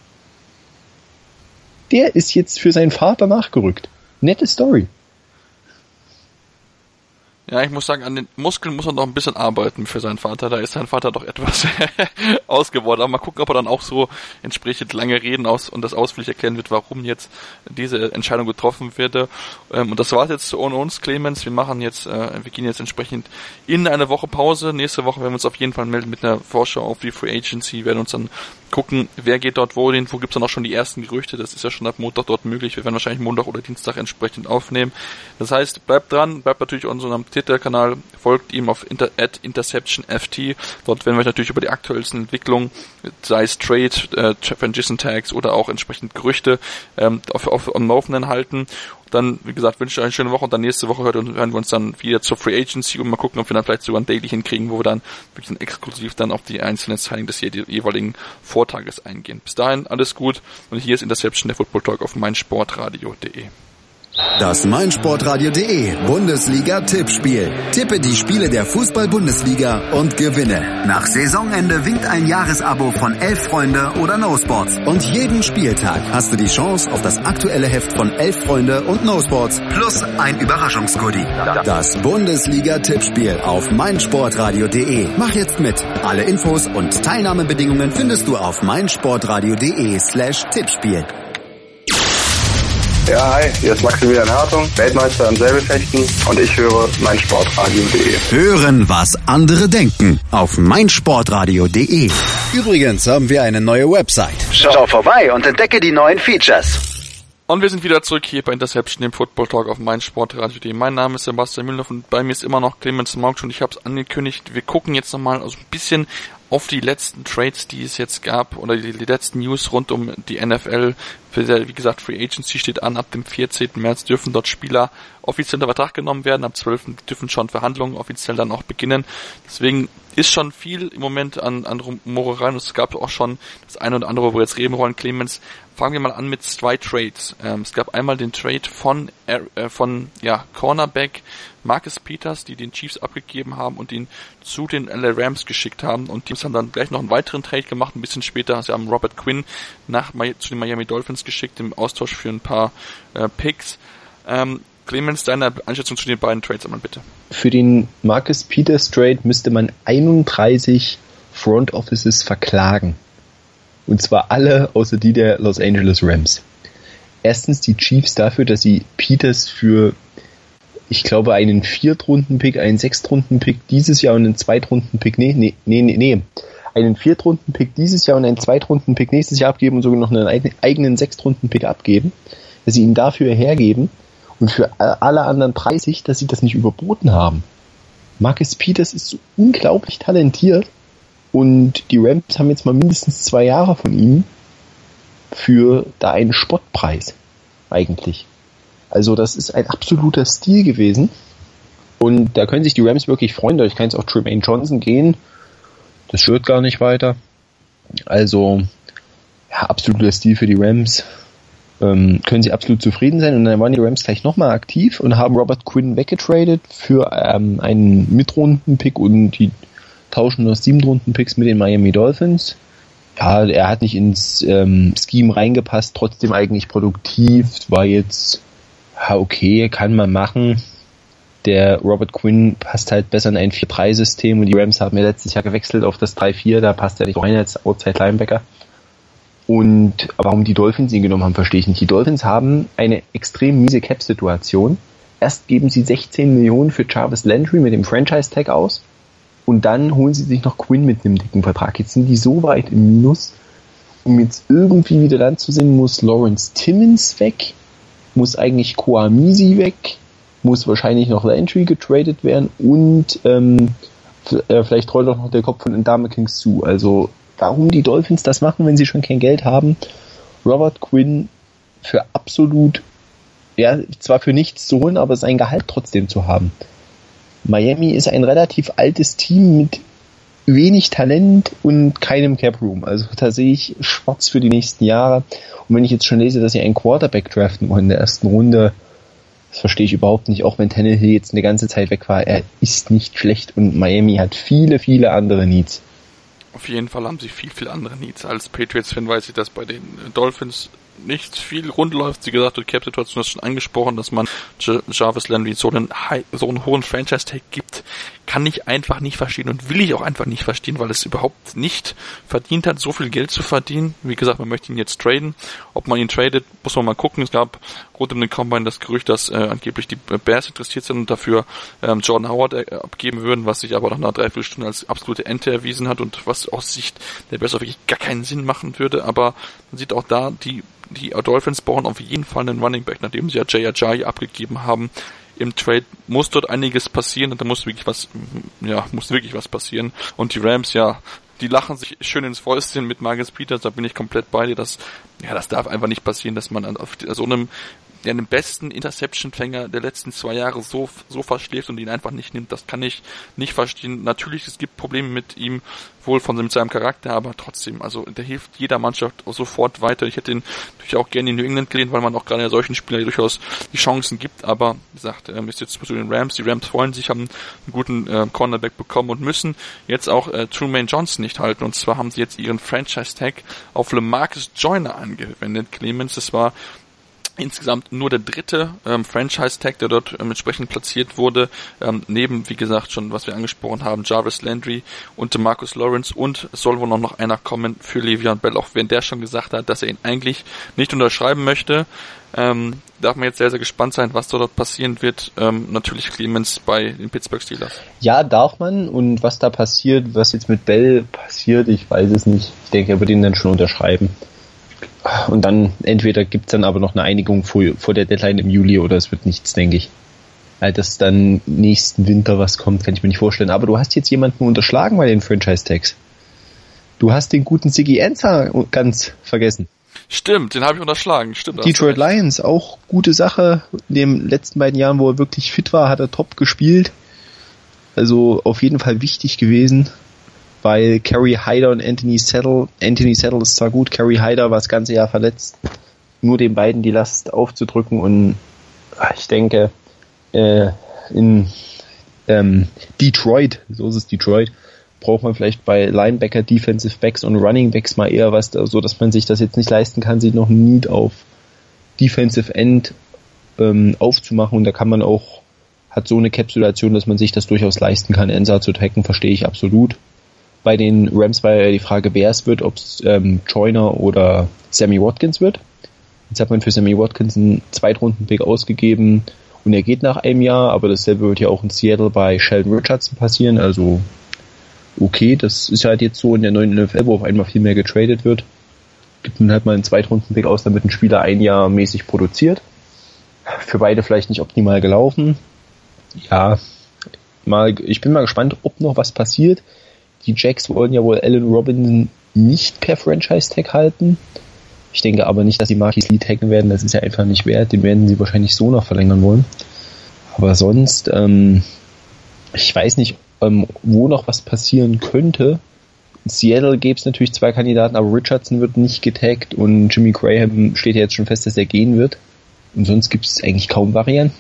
Der ist jetzt für seinen Vater nachgerückt. Nette Story. Ja, ich muss sagen, an den Muskeln muss er noch ein bisschen arbeiten für seinen Vater. Da ist sein Vater doch etwas ausgeworden. Aber mal gucken, ob er dann auch so entsprechend lange reden aus und das ausführlich erklären wird, warum jetzt diese Entscheidung getroffen wird. Und das war's jetzt ohne uns, Clemens. Wir machen jetzt, wir gehen jetzt entsprechend in eine Woche Pause. Nächste Woche werden wir uns auf jeden Fall melden mit einer Vorschau auf die Free Agency. Wir werden uns dann gucken, wer geht dort wohin, wo gibt's dann auch schon die ersten Gerüchte. Das ist ja schon ab Montag dort möglich. Wir werden wahrscheinlich Montag oder Dienstag entsprechend aufnehmen. Das heißt, bleibt dran, bleibt natürlich auf unserem Twitter-Kanal, folgt ihm auf inter, at interceptionft. Dort werden wir euch natürlich über die aktuellsten Entwicklungen, sei es Trade, äh, Transition Tags oder auch entsprechend Gerüchte ähm, auf, auf, am Laufenden halten. Dann, wie gesagt, wünsche ich euch eine schöne Woche und dann nächste Woche hören wir uns dann wieder zur Free Agency und mal gucken, ob wir dann vielleicht sogar ein Daily hinkriegen, wo wir dann wirklich exklusiv dann auf die einzelnen Signings des jeweiligen Vortages eingehen. Bis dahin, alles gut und hier ist Interception, der Football Talk auf meinsportradio punkt de. Das meinsportradio punkt de Bundesliga-Tippspiel. Tippe die Spiele der Fußball-Bundesliga und gewinne. Nach Saisonende winkt ein Jahresabo von Elf Freunde oder No Sports. Und jeden Spieltag hast du die Chance auf das aktuelle Heft von Elf Freunde und No Sports plus ein Überraschungsgoodie. Das Bundesliga-Tippspiel auf meinsportradio punkt de. Mach jetzt mit. Alle Infos und Teilnahmebedingungen findest du auf meinsportradio punkt de slash Tippspiel. Ja, hi, hier ist Maximilian Hartung, Weltmeister im Säbelfechten und ich höre meinsportradio punkt de. Hören, was andere denken auf meinsportradio punkt de. Übrigens haben wir eine neue Website. Schau vorbei und entdecke die neuen Features. Und wir sind wieder zurück hier bei Interception, dem Football Talk auf meinsportradio punkt de. Mein Name ist Sebastian Müller und bei mir ist immer noch Clemens Mauck und ich habe es angekündigt, wir gucken jetzt nochmal also ein bisschen auf die letzten Trades, die es jetzt gab, oder die, die letzten News rund um die N F L. Für der, wie gesagt, Free Agency steht an. Ab dem vierzehnten März dürfen dort Spieler offiziell unter Vertrag genommen werden. Ab zwölften dürfen schon Verhandlungen offiziell dann auch beginnen. Deswegen ist schon viel im Moment an, an Rumorereien. Es gab auch schon das eine oder andere, wo wir jetzt reden wollen. Clemens, fangen wir mal an mit zwei Trades. Ähm, es gab einmal den Trade von, äh, von ja, Cornerback Marcus Peters, die den Chiefs abgegeben haben und ihn zu den L A Rams geschickt haben. Und die haben dann gleich noch einen weiteren Trade gemacht, ein bisschen später. Sie haben Robert Quinn nach zu den Miami Dolphins geschickt, im Austausch für ein paar äh, Picks. Ähm, Clemens, deine Einschätzung zu den beiden Trades einmal bitte. Für den Marcus Peters Trade müsste man einunddreißig Front Offices verklagen. Und zwar alle außer die der Los Angeles Rams. Erstens die Chiefs dafür, dass sie Peters für, ich glaube, einen Viertrunden-Pick, einen Sechstrunden-Pick dieses Jahr und einen Zweitrunden-Pick, nee, nee, nee, nee, einen Viertrunden-Pick dieses Jahr und einen Zweitrunden-Pick nächstes Jahr abgeben und sogar noch einen eigenen Sechstrunden-Pick abgeben, dass sie ihn dafür hergeben und für alle anderen dreißig, dass sie das nicht überboten haben. Marcus Peters ist so unglaublich talentiert und die Rams haben jetzt mal mindestens zwei Jahre von ihm für da einen Spottpreis eigentlich. Also das ist ein absoluter Stil gewesen und da können sich die Rams wirklich freuen, dadurch kann es auch Tremaine Johnson gehen. Das stört gar nicht weiter. Also, ja, absoluter Stil für die Rams. Ähm, können sie absolut zufrieden sein. Und dann waren die Rams gleich nochmal aktiv und haben Robert Quinn weggetradet für ähm, einen Mitrunden-Pick und die tauschen noch Sieben-Runden-Picks mit den Miami Dolphins. Ja, er hat nicht ins ähm, Scheme reingepasst, trotzdem eigentlich produktiv. War jetzt, ja, okay, kann man machen. Der Robert Quinn passt halt besser in ein vier drei System und die Rams haben ja letztes Jahr gewechselt auf das drei vier, da passt er nicht rein als Outside Linebacker. Und warum die Dolphins ihn genommen haben, verstehe ich nicht. Die Dolphins haben eine extrem miese Cap-Situation. erst geben sie sechzehn Millionen für Jarvis Landry mit dem Franchise-Tag aus und dann holen sie sich noch Quinn mit einem dicken Vertrag. Jetzt sind die so weit im Minus, um jetzt irgendwie wieder dann zu sehen, muss Lawrence Timmons weg, muss eigentlich Kouamisi weg, muss wahrscheinlich noch Landry getradet werden und ähm, f- äh, vielleicht rollt auch noch der Kopf von Ndamukong Kings zu. Also warum die Dolphins das machen, wenn sie schon kein Geld haben? Robert Quinn für absolut, ja, zwar für nichts zu holen, aber sein Gehalt trotzdem zu haben. Miami ist ein relativ altes Team mit wenig Talent und keinem Cap Room. Also da sehe ich schwarz für die nächsten Jahre. Und wenn ich jetzt schon lese, dass sie einen Quarterback draften wollen in der ersten Runde, das verstehe ich überhaupt nicht, auch wenn Tannehill jetzt eine ganze Zeit weg war. Er ist nicht schlecht und Miami hat viele, viele andere Needs. Auf jeden Fall haben sie viel, viel andere Needs. Als Patriots-Fan weiß ich, dass bei den Dolphins nicht viel rund läuft. Wie gesagt, die Cap-Situation ist schon angesprochen, dass man J- Jarvis Landry so einen, high, so einen hohen Franchise-Tag gibt, kann ich einfach nicht verstehen und will ich auch einfach nicht verstehen, weil es überhaupt nicht verdient hat, so viel Geld zu verdienen. Wie gesagt, man möchte ihn jetzt traden. Ob man ihn tradet, muss man mal gucken. Es gab rund um den Combine das Gerücht, dass äh, angeblich die Bears interessiert sind und dafür ähm, Jordan Howard äh, abgeben würden, was sich aber nach einer Dreiviertelstunde als absolute Ente erwiesen hat und was aus Sicht der Bears auch wirklich gar keinen Sinn machen würde. Aber man sieht auch da, die Die Dolphins brauchen auf jeden Fall einen Running Back, nachdem sie ja Jay Ajayi abgegeben haben. Im Trade muss dort einiges passieren und da muss wirklich was, ja, muss wirklich was passieren. Und die Rams, ja, die lachen sich schön ins Fäustchen mit Marcus Peters, da bin ich komplett bei dir. Das, ja, das darf einfach nicht passieren, dass man auf so einem, ja, den besten Interception-Fänger der letzten zwei Jahre so, so verschläft und ihn einfach nicht nimmt. Das kann ich nicht verstehen. Natürlich, es gibt Probleme mit ihm, wohl von mit seinem Charakter, aber trotzdem, also der hilft jeder Mannschaft sofort weiter. Ich hätte ihn natürlich auch gerne in New England gelehnt, weil man auch gerade solchen Spielern durchaus die Chancen gibt, aber wie gesagt, er ist jetzt zu den Rams. Die Rams freuen sich, haben einen guten äh, Cornerback bekommen und müssen jetzt auch äh, Trumaine Johnson nicht halten. Und zwar haben sie jetzt ihren Franchise-Tag auf LaMarcus Joyner angewendet. Clemens, das war insgesamt nur der dritte ähm, Franchise-Tag, der dort ähm, entsprechend platziert wurde, ähm, neben, wie gesagt, schon, was wir angesprochen haben, Jarvis Landry und Marcus Lawrence, und es soll wohl noch, noch einer kommen für Le'Veon Bell, auch wenn der schon gesagt hat, dass er ihn eigentlich nicht unterschreiben möchte. Ähm, darf man jetzt sehr, sehr gespannt sein, was dort passieren wird. Ähm, natürlich Clemens bei den Pittsburgh Steelers. Ja, darf man, und was da passiert, was jetzt mit Bell passiert, ich weiß es nicht. Ich denke, er wird ihn dann schon unterschreiben. Und dann, entweder gibt's dann aber noch eine Einigung vor, vor der Deadline im Juli oder es wird nichts, denke ich. Weil dass dann nächsten Winter was kommt, kann ich mir nicht vorstellen. Aber du hast jetzt jemanden unterschlagen bei den Franchise-Tags. Du hast den guten Siggy Ansah ganz vergessen. Stimmt, den habe ich unterschlagen. Stimmt. Detroit Lions, auch gute Sache. In den letzten beiden Jahren, wo er wirklich fit war, hat er top gespielt. Also auf jeden Fall wichtig gewesen. Weil Kerry Hyder und Anthony Settle, Anthony Settle ist zwar gut, Kerry Hyder war das ganze Jahr verletzt, nur den beiden die Last aufzudrücken, und ich denke, äh, in ähm, Detroit, so ist es Detroit, braucht man vielleicht bei Linebacker, Defensive Backs und Running Backs mal eher was, so dass man sich das jetzt nicht leisten kann, sich noch ein Need auf Defensive End ähm, aufzumachen, und da kann man auch, hat so eine Cap-Situation, dass man sich das durchaus leisten kann, Ansah zu tacken, verstehe ich absolut. Bei den Rams war ja die Frage, wer es wird, ob es ähm, Joyner oder Sammy Watkins wird. Jetzt hat man für Sammy Watkins einen Zweitrunden-Pick ausgegeben und er geht nach einem Jahr, aber dasselbe wird ja auch in Seattle bei Sheldon Richardson passieren, also okay, das ist halt jetzt so in der neuen N F L, wo auf einmal viel mehr getradet wird. Gibt man halt mal einen Zweitrunden-Pick aus, damit ein Spieler ein Jahr mäßig produziert. Für beide vielleicht nicht optimal gelaufen. Ja, mal, ich bin mal gespannt, ob noch was passiert. Die Jacks wollen ja wohl Allen Robinson nicht per Franchise-Tag halten. Ich denke aber nicht, dass sie Marquise Lee taggen werden. Das ist ja einfach nicht wert. Den werden sie wahrscheinlich so noch verlängern wollen. Aber sonst, ähm, ich weiß nicht, ähm, wo noch was passieren könnte. In Seattle gäbe es natürlich zwei Kandidaten, aber Richardson wird nicht getaggt und Jimmy Graham steht ja jetzt schon fest, dass er gehen wird. Und sonst gibt es eigentlich kaum Varianten.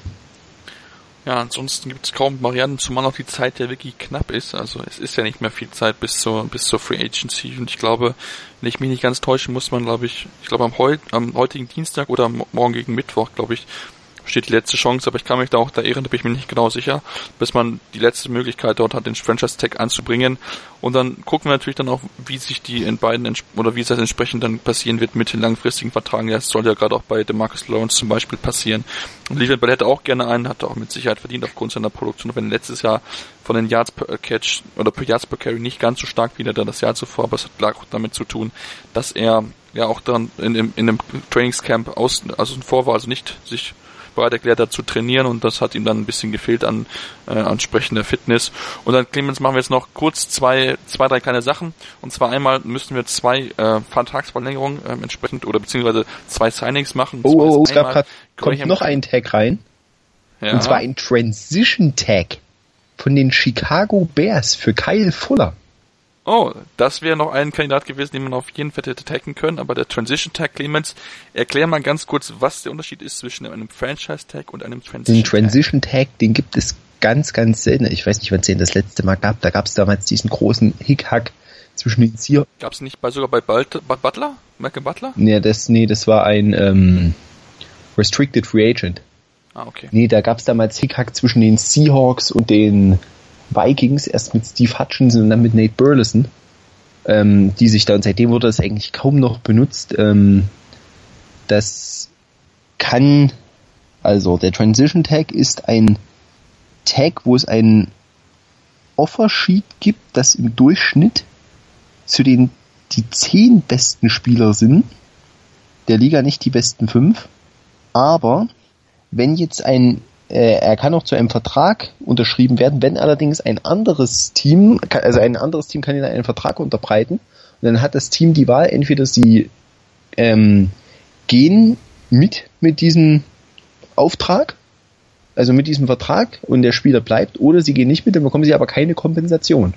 Ja, ansonsten gibt es kaum Varianten, zumal auch die Zeit ja wirklich knapp ist. Also es ist ja nicht mehr viel Zeit bis zur bis zur Free Agency, und ich glaube, wenn ich mich nicht ganz täusche, muss man, glaube ich, ich glaube am, heut, am heutigen Dienstag oder morgen gegen Mittwoch, glaube ich, steht die letzte Chance, aber ich kann mich da auch da irren, da bin ich mir nicht genau sicher, bis man die letzte Möglichkeit dort hat, den Franchise-Tag anzubringen. Und dann gucken wir natürlich dann auch, wie sich die in beiden, oder wie es das entsprechend dann passieren wird mit den langfristigen Vertragen. Ja, das soll ja gerade auch bei DeMarcus Lawrence zum Beispiel passieren. Und Le'Veon Bell hätte auch gerne einen, hat auch mit Sicherheit verdient aufgrund seiner Produktion, wenn letztes Jahr von den Yards per Catch oder per Yards per Carry nicht ganz so stark wie der das Jahr zuvor, aber es hat auch damit zu tun, dass er ja auch dann in, in, in einem Trainingscamp aus, also vor war, also nicht sich bereit erklärt hat zu trainieren, und das hat ihm dann ein bisschen gefehlt an äh, ansprechender Fitness. Und dann, Clemens, machen wir jetzt noch kurz zwei, zwei, drei kleine Sachen. Und zwar einmal müssen wir zwei äh, Vertragsverlängerungen äh, entsprechend oder beziehungsweise zwei Signings machen. Oh, oh, oh, es gab grad, kommt noch ein Tag rein. Ja. Und zwar ein Transition Tag von den Chicago Bears für Kyle Fuller. Oh, das wäre noch ein Kandidat gewesen, den man auf jeden Fall hätte taggen können, aber der Transition Tag, Clemens, erklär mal ganz kurz, was der Unterschied ist zwischen einem Franchise Tag und einem Transition Tag. Den Transition Tag, den gibt es ganz, ganz selten. Ich weiß nicht, wann es den das letzte Mal gab. Da gab es damals diesen großen Hickhack zwischen den Zier. Gab es nicht bei, sogar bei Bult- Butler? Malcolm Butler? Nee, das, nee, das war ein ähm, Restricted Free Agent. Ah, okay. Nee, da gab es damals Hickhack zwischen den Seahawks und den Vikings, erst mit Steve Hutchinson und dann mit Nate Burleson, ähm, die sich dann, seitdem wurde das eigentlich kaum noch benutzt. Ähm, das kann, also der Transition Tag ist ein Tag, wo es ein Offersheet gibt, das im Durchschnitt zu den die zehn besten Spieler sind, der Liga, nicht die besten fünf, aber wenn jetzt ein er kann auch zu einem Vertrag unterschrieben werden, wenn allerdings ein anderes Team, also ein anderes Team kann ihn einen Vertrag unterbreiten, und dann hat das Team die Wahl, entweder sie ähm, gehen mit mit diesem Auftrag, also mit diesem Vertrag, und der Spieler bleibt, oder sie gehen nicht mit, dann bekommen sie aber keine Kompensation.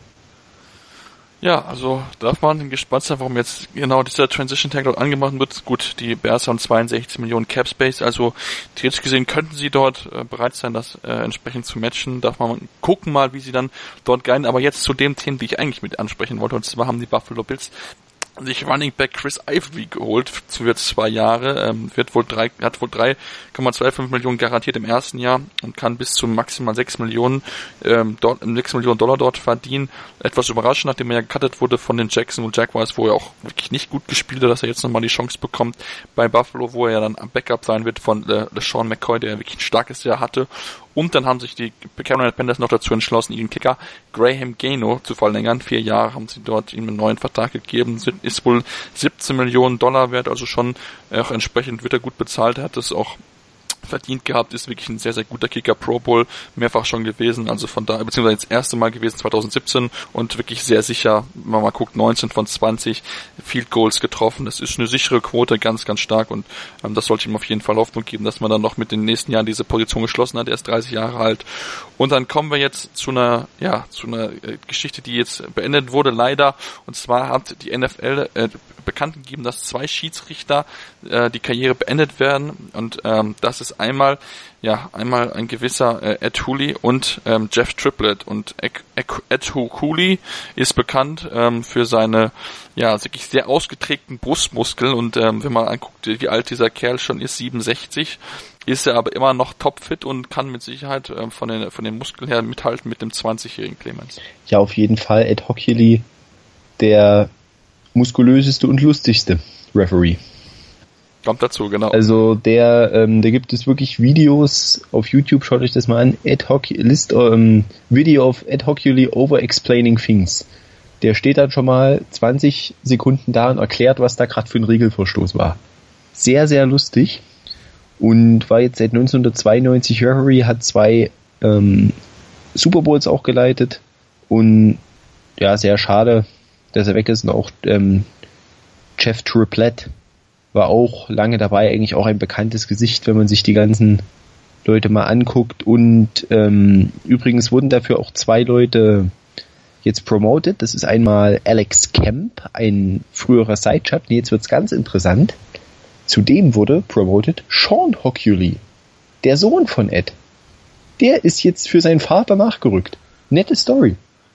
Ja, also darf man gespannt sein, warum jetzt genau dieser Transition Tag dort angemacht wird. Gut, die Bears haben zweiundsechzig Millionen Cap Space, also theoretisch gesehen könnten sie dort äh, bereit sein, das äh, entsprechend zu matchen. Darf man gucken mal, wie sie dann dort gehen. Aber jetzt zu dem Thema, die ich eigentlich mit ansprechen wollte, und zwar haben die Buffalo Bills sich Running Back Chris Ivory geholt für jetzt zwei Jahre, ähm, wird wohl drei, hat wohl drei Komma fünfundzwanzig Millionen garantiert im ersten Jahr und kann bis zu maximal sechs Millionen, ähm, dort, sechs Millionen Dollar dort verdienen. Etwas überraschend, nachdem er ja gecuttet wurde von den Jacksonville Jaguars, wo er auch wirklich nicht gut gespielt hat, dass er jetzt nochmal die Chance bekommt bei Buffalo, wo er ja dann am Backup sein wird von äh, LeSean McCoy, der wirklich ein starkes Jahr hatte. Und dann haben sich die Carolina Panthers noch dazu entschlossen, ihren Kicker Graham Gano zu verlängern. Vier Jahre haben sie dort ihm einen neuen Vertrag gegeben. Ist wohl siebzehn Millionen Dollar wert, also schon auch entsprechend wird er gut bezahlt. Er hat das auch verdient gehabt, ist wirklich ein sehr, sehr guter Kicker, Pro Bowl, mehrfach schon gewesen, also von da, beziehungsweise das erste Mal gewesen zwanzig siebzehn und wirklich sehr sicher, wenn man mal guckt, neunzehn von zwanzig Field Goals getroffen. Das ist eine sichere Quote, ganz, ganz stark, und ähm, das sollte ihm auf jeden Fall Hoffnung geben, dass man dann noch mit den nächsten Jahren diese Position geschlossen hat. Er ist dreißig Jahre alt. Und dann kommen wir jetzt zu einer, ja, zu einer äh, Geschichte, die jetzt beendet wurde, leider, und zwar hat die N F L äh, bekannt gegeben, dass zwei Schiedsrichter äh, die Karriere beendet werden, und ähm, das ist einmal ja einmal ein gewisser äh, Ed Hooley und ähm, Jeff Triplett, und Ed Hooley ist bekannt ähm, für seine ja wirklich sehr ausgeprägten Brustmuskeln, und ähm, wenn man anguckt, wie alt dieser Kerl schon ist, siebenundsechzig, ist er aber immer noch topfit und kann mit Sicherheit ähm, von den von den Muskeln her mithalten mit dem zwanzigjährigen Clemens. Ja, auf jeden Fall Ed Hooley, der muskulöseste und lustigste Referee. Kommt dazu, genau. Also der, ähm, da gibt es wirklich Videos auf YouTube, schaut euch das mal an, Ed Hockey, List, ähm, Video of Ed Hockey over explaining things. Der steht dann schon mal zwanzig Sekunden da und erklärt, was da gerade für ein Regelverstoß war. Sehr, sehr lustig, und war jetzt seit neunzehnhundertzweiundneunzig Referee, hat zwei ähm, Super Bowls auch geleitet, und ja, sehr schade, dass er weg ist. Und auch ähm, Jeff Triplett war auch lange dabei, eigentlich auch ein bekanntes Gesicht, wenn man sich die ganzen Leute mal anguckt. Und ähm, übrigens wurden dafür auch zwei Leute jetzt promoted. Das ist einmal Alex Kemp, ein früherer Sideshot. Und jetzt wird's ganz interessant. Zudem wurde promoted Sean Hochuli, der Sohn von Ed. Der ist jetzt für seinen Vater nachgerückt. Nette Story.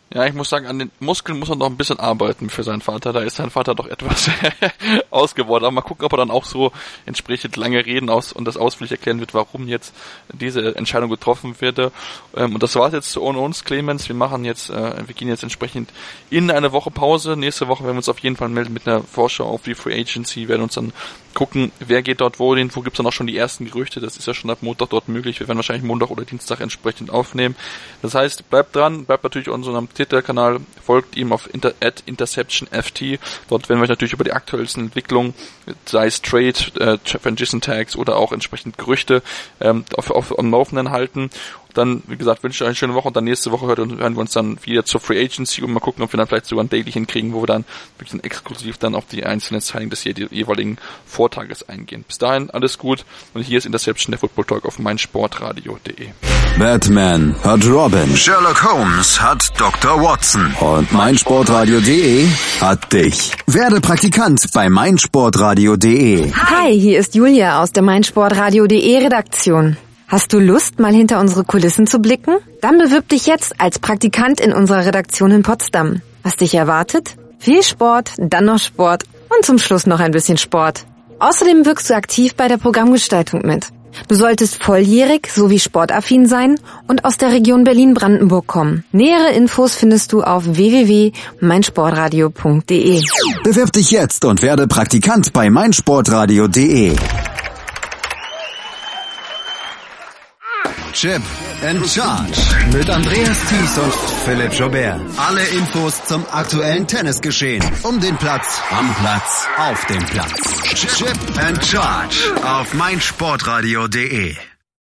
Ja, ich muss sagen, an den Muskeln muss er noch ein bisschen arbeiten für seinen Vater. Da ist sein Vater doch etwas ausgeworden. Aber mal gucken, ob er dann auch so entsprechend lange reden aus und das ausführlich erklären wird, warum jetzt diese Entscheidung getroffen wird. Ähm, und das war's jetzt ohne uns, Clemens. Wir machen jetzt, äh, wir gehen jetzt entsprechend in eine Woche Pause. Nächste Woche werden wir uns auf jeden Fall melden mit einer Vorschau auf die Free Agency. Wir werden uns dann gucken, wer geht dort wohin, wo gibt's dann auch schon die ersten Gerüchte. Das ist ja schon ab Montag dort möglich. Wir werden wahrscheinlich Montag oder Dienstag entsprechend aufnehmen. Das heißt, bleibt dran, bleibt natürlich unserem Twitter-Kanal, folgt ihm auf inter, at InterceptionFT. Dort werden wir euch natürlich über die aktuellsten Entwicklungen, sei es Trade, äh, Transition Tags oder auch entsprechend Gerüchte, ähm, auf, auf, am Laufenden halten. Dann, wie gesagt, wünsche ich euch eine schöne Woche und dann nächste Woche hören wir uns dann wieder zur Free Agency und mal gucken, ob wir dann vielleicht sogar ein Daily hinkriegen, wo wir dann wirklich dann exklusiv dann auf die einzelnen Signing des jeweiligen Vortages eingehen. Bis dahin, alles gut und hier ist Interception, der Football Talk auf meinsportradio punkt de. Batman hat Robin, Sherlock Holmes hat Doktor Watson und meinsportradio punkt de hat dich. Werde Praktikant bei meinsportradio punkt de. Hi, hier ist Julia aus der meinsportradio punkt de Redaktion. Hast du Lust, mal hinter unsere Kulissen zu blicken? Dann bewirb dich jetzt als Praktikant in unserer Redaktion in Potsdam. Was dich erwartet? Viel Sport, dann noch Sport und zum Schluss noch ein bisschen Sport. Außerdem wirkst du aktiv bei der Programmgestaltung mit. Du solltest volljährig sowie sportaffin sein und aus der Region Berlin-Brandenburg kommen. Nähere Infos findest du auf w w w punkt meinsportradio punkt de. Bewirb dich jetzt und werde Praktikant bei meinsportradio punkt de. Chip and Charge mit Andreas Thies und Philipp Joubert. Alle Infos zum aktuellen Tennisgeschehen. Um den Platz, am Platz, auf dem Platz. Chip and Charge auf meinsportradio punkt de.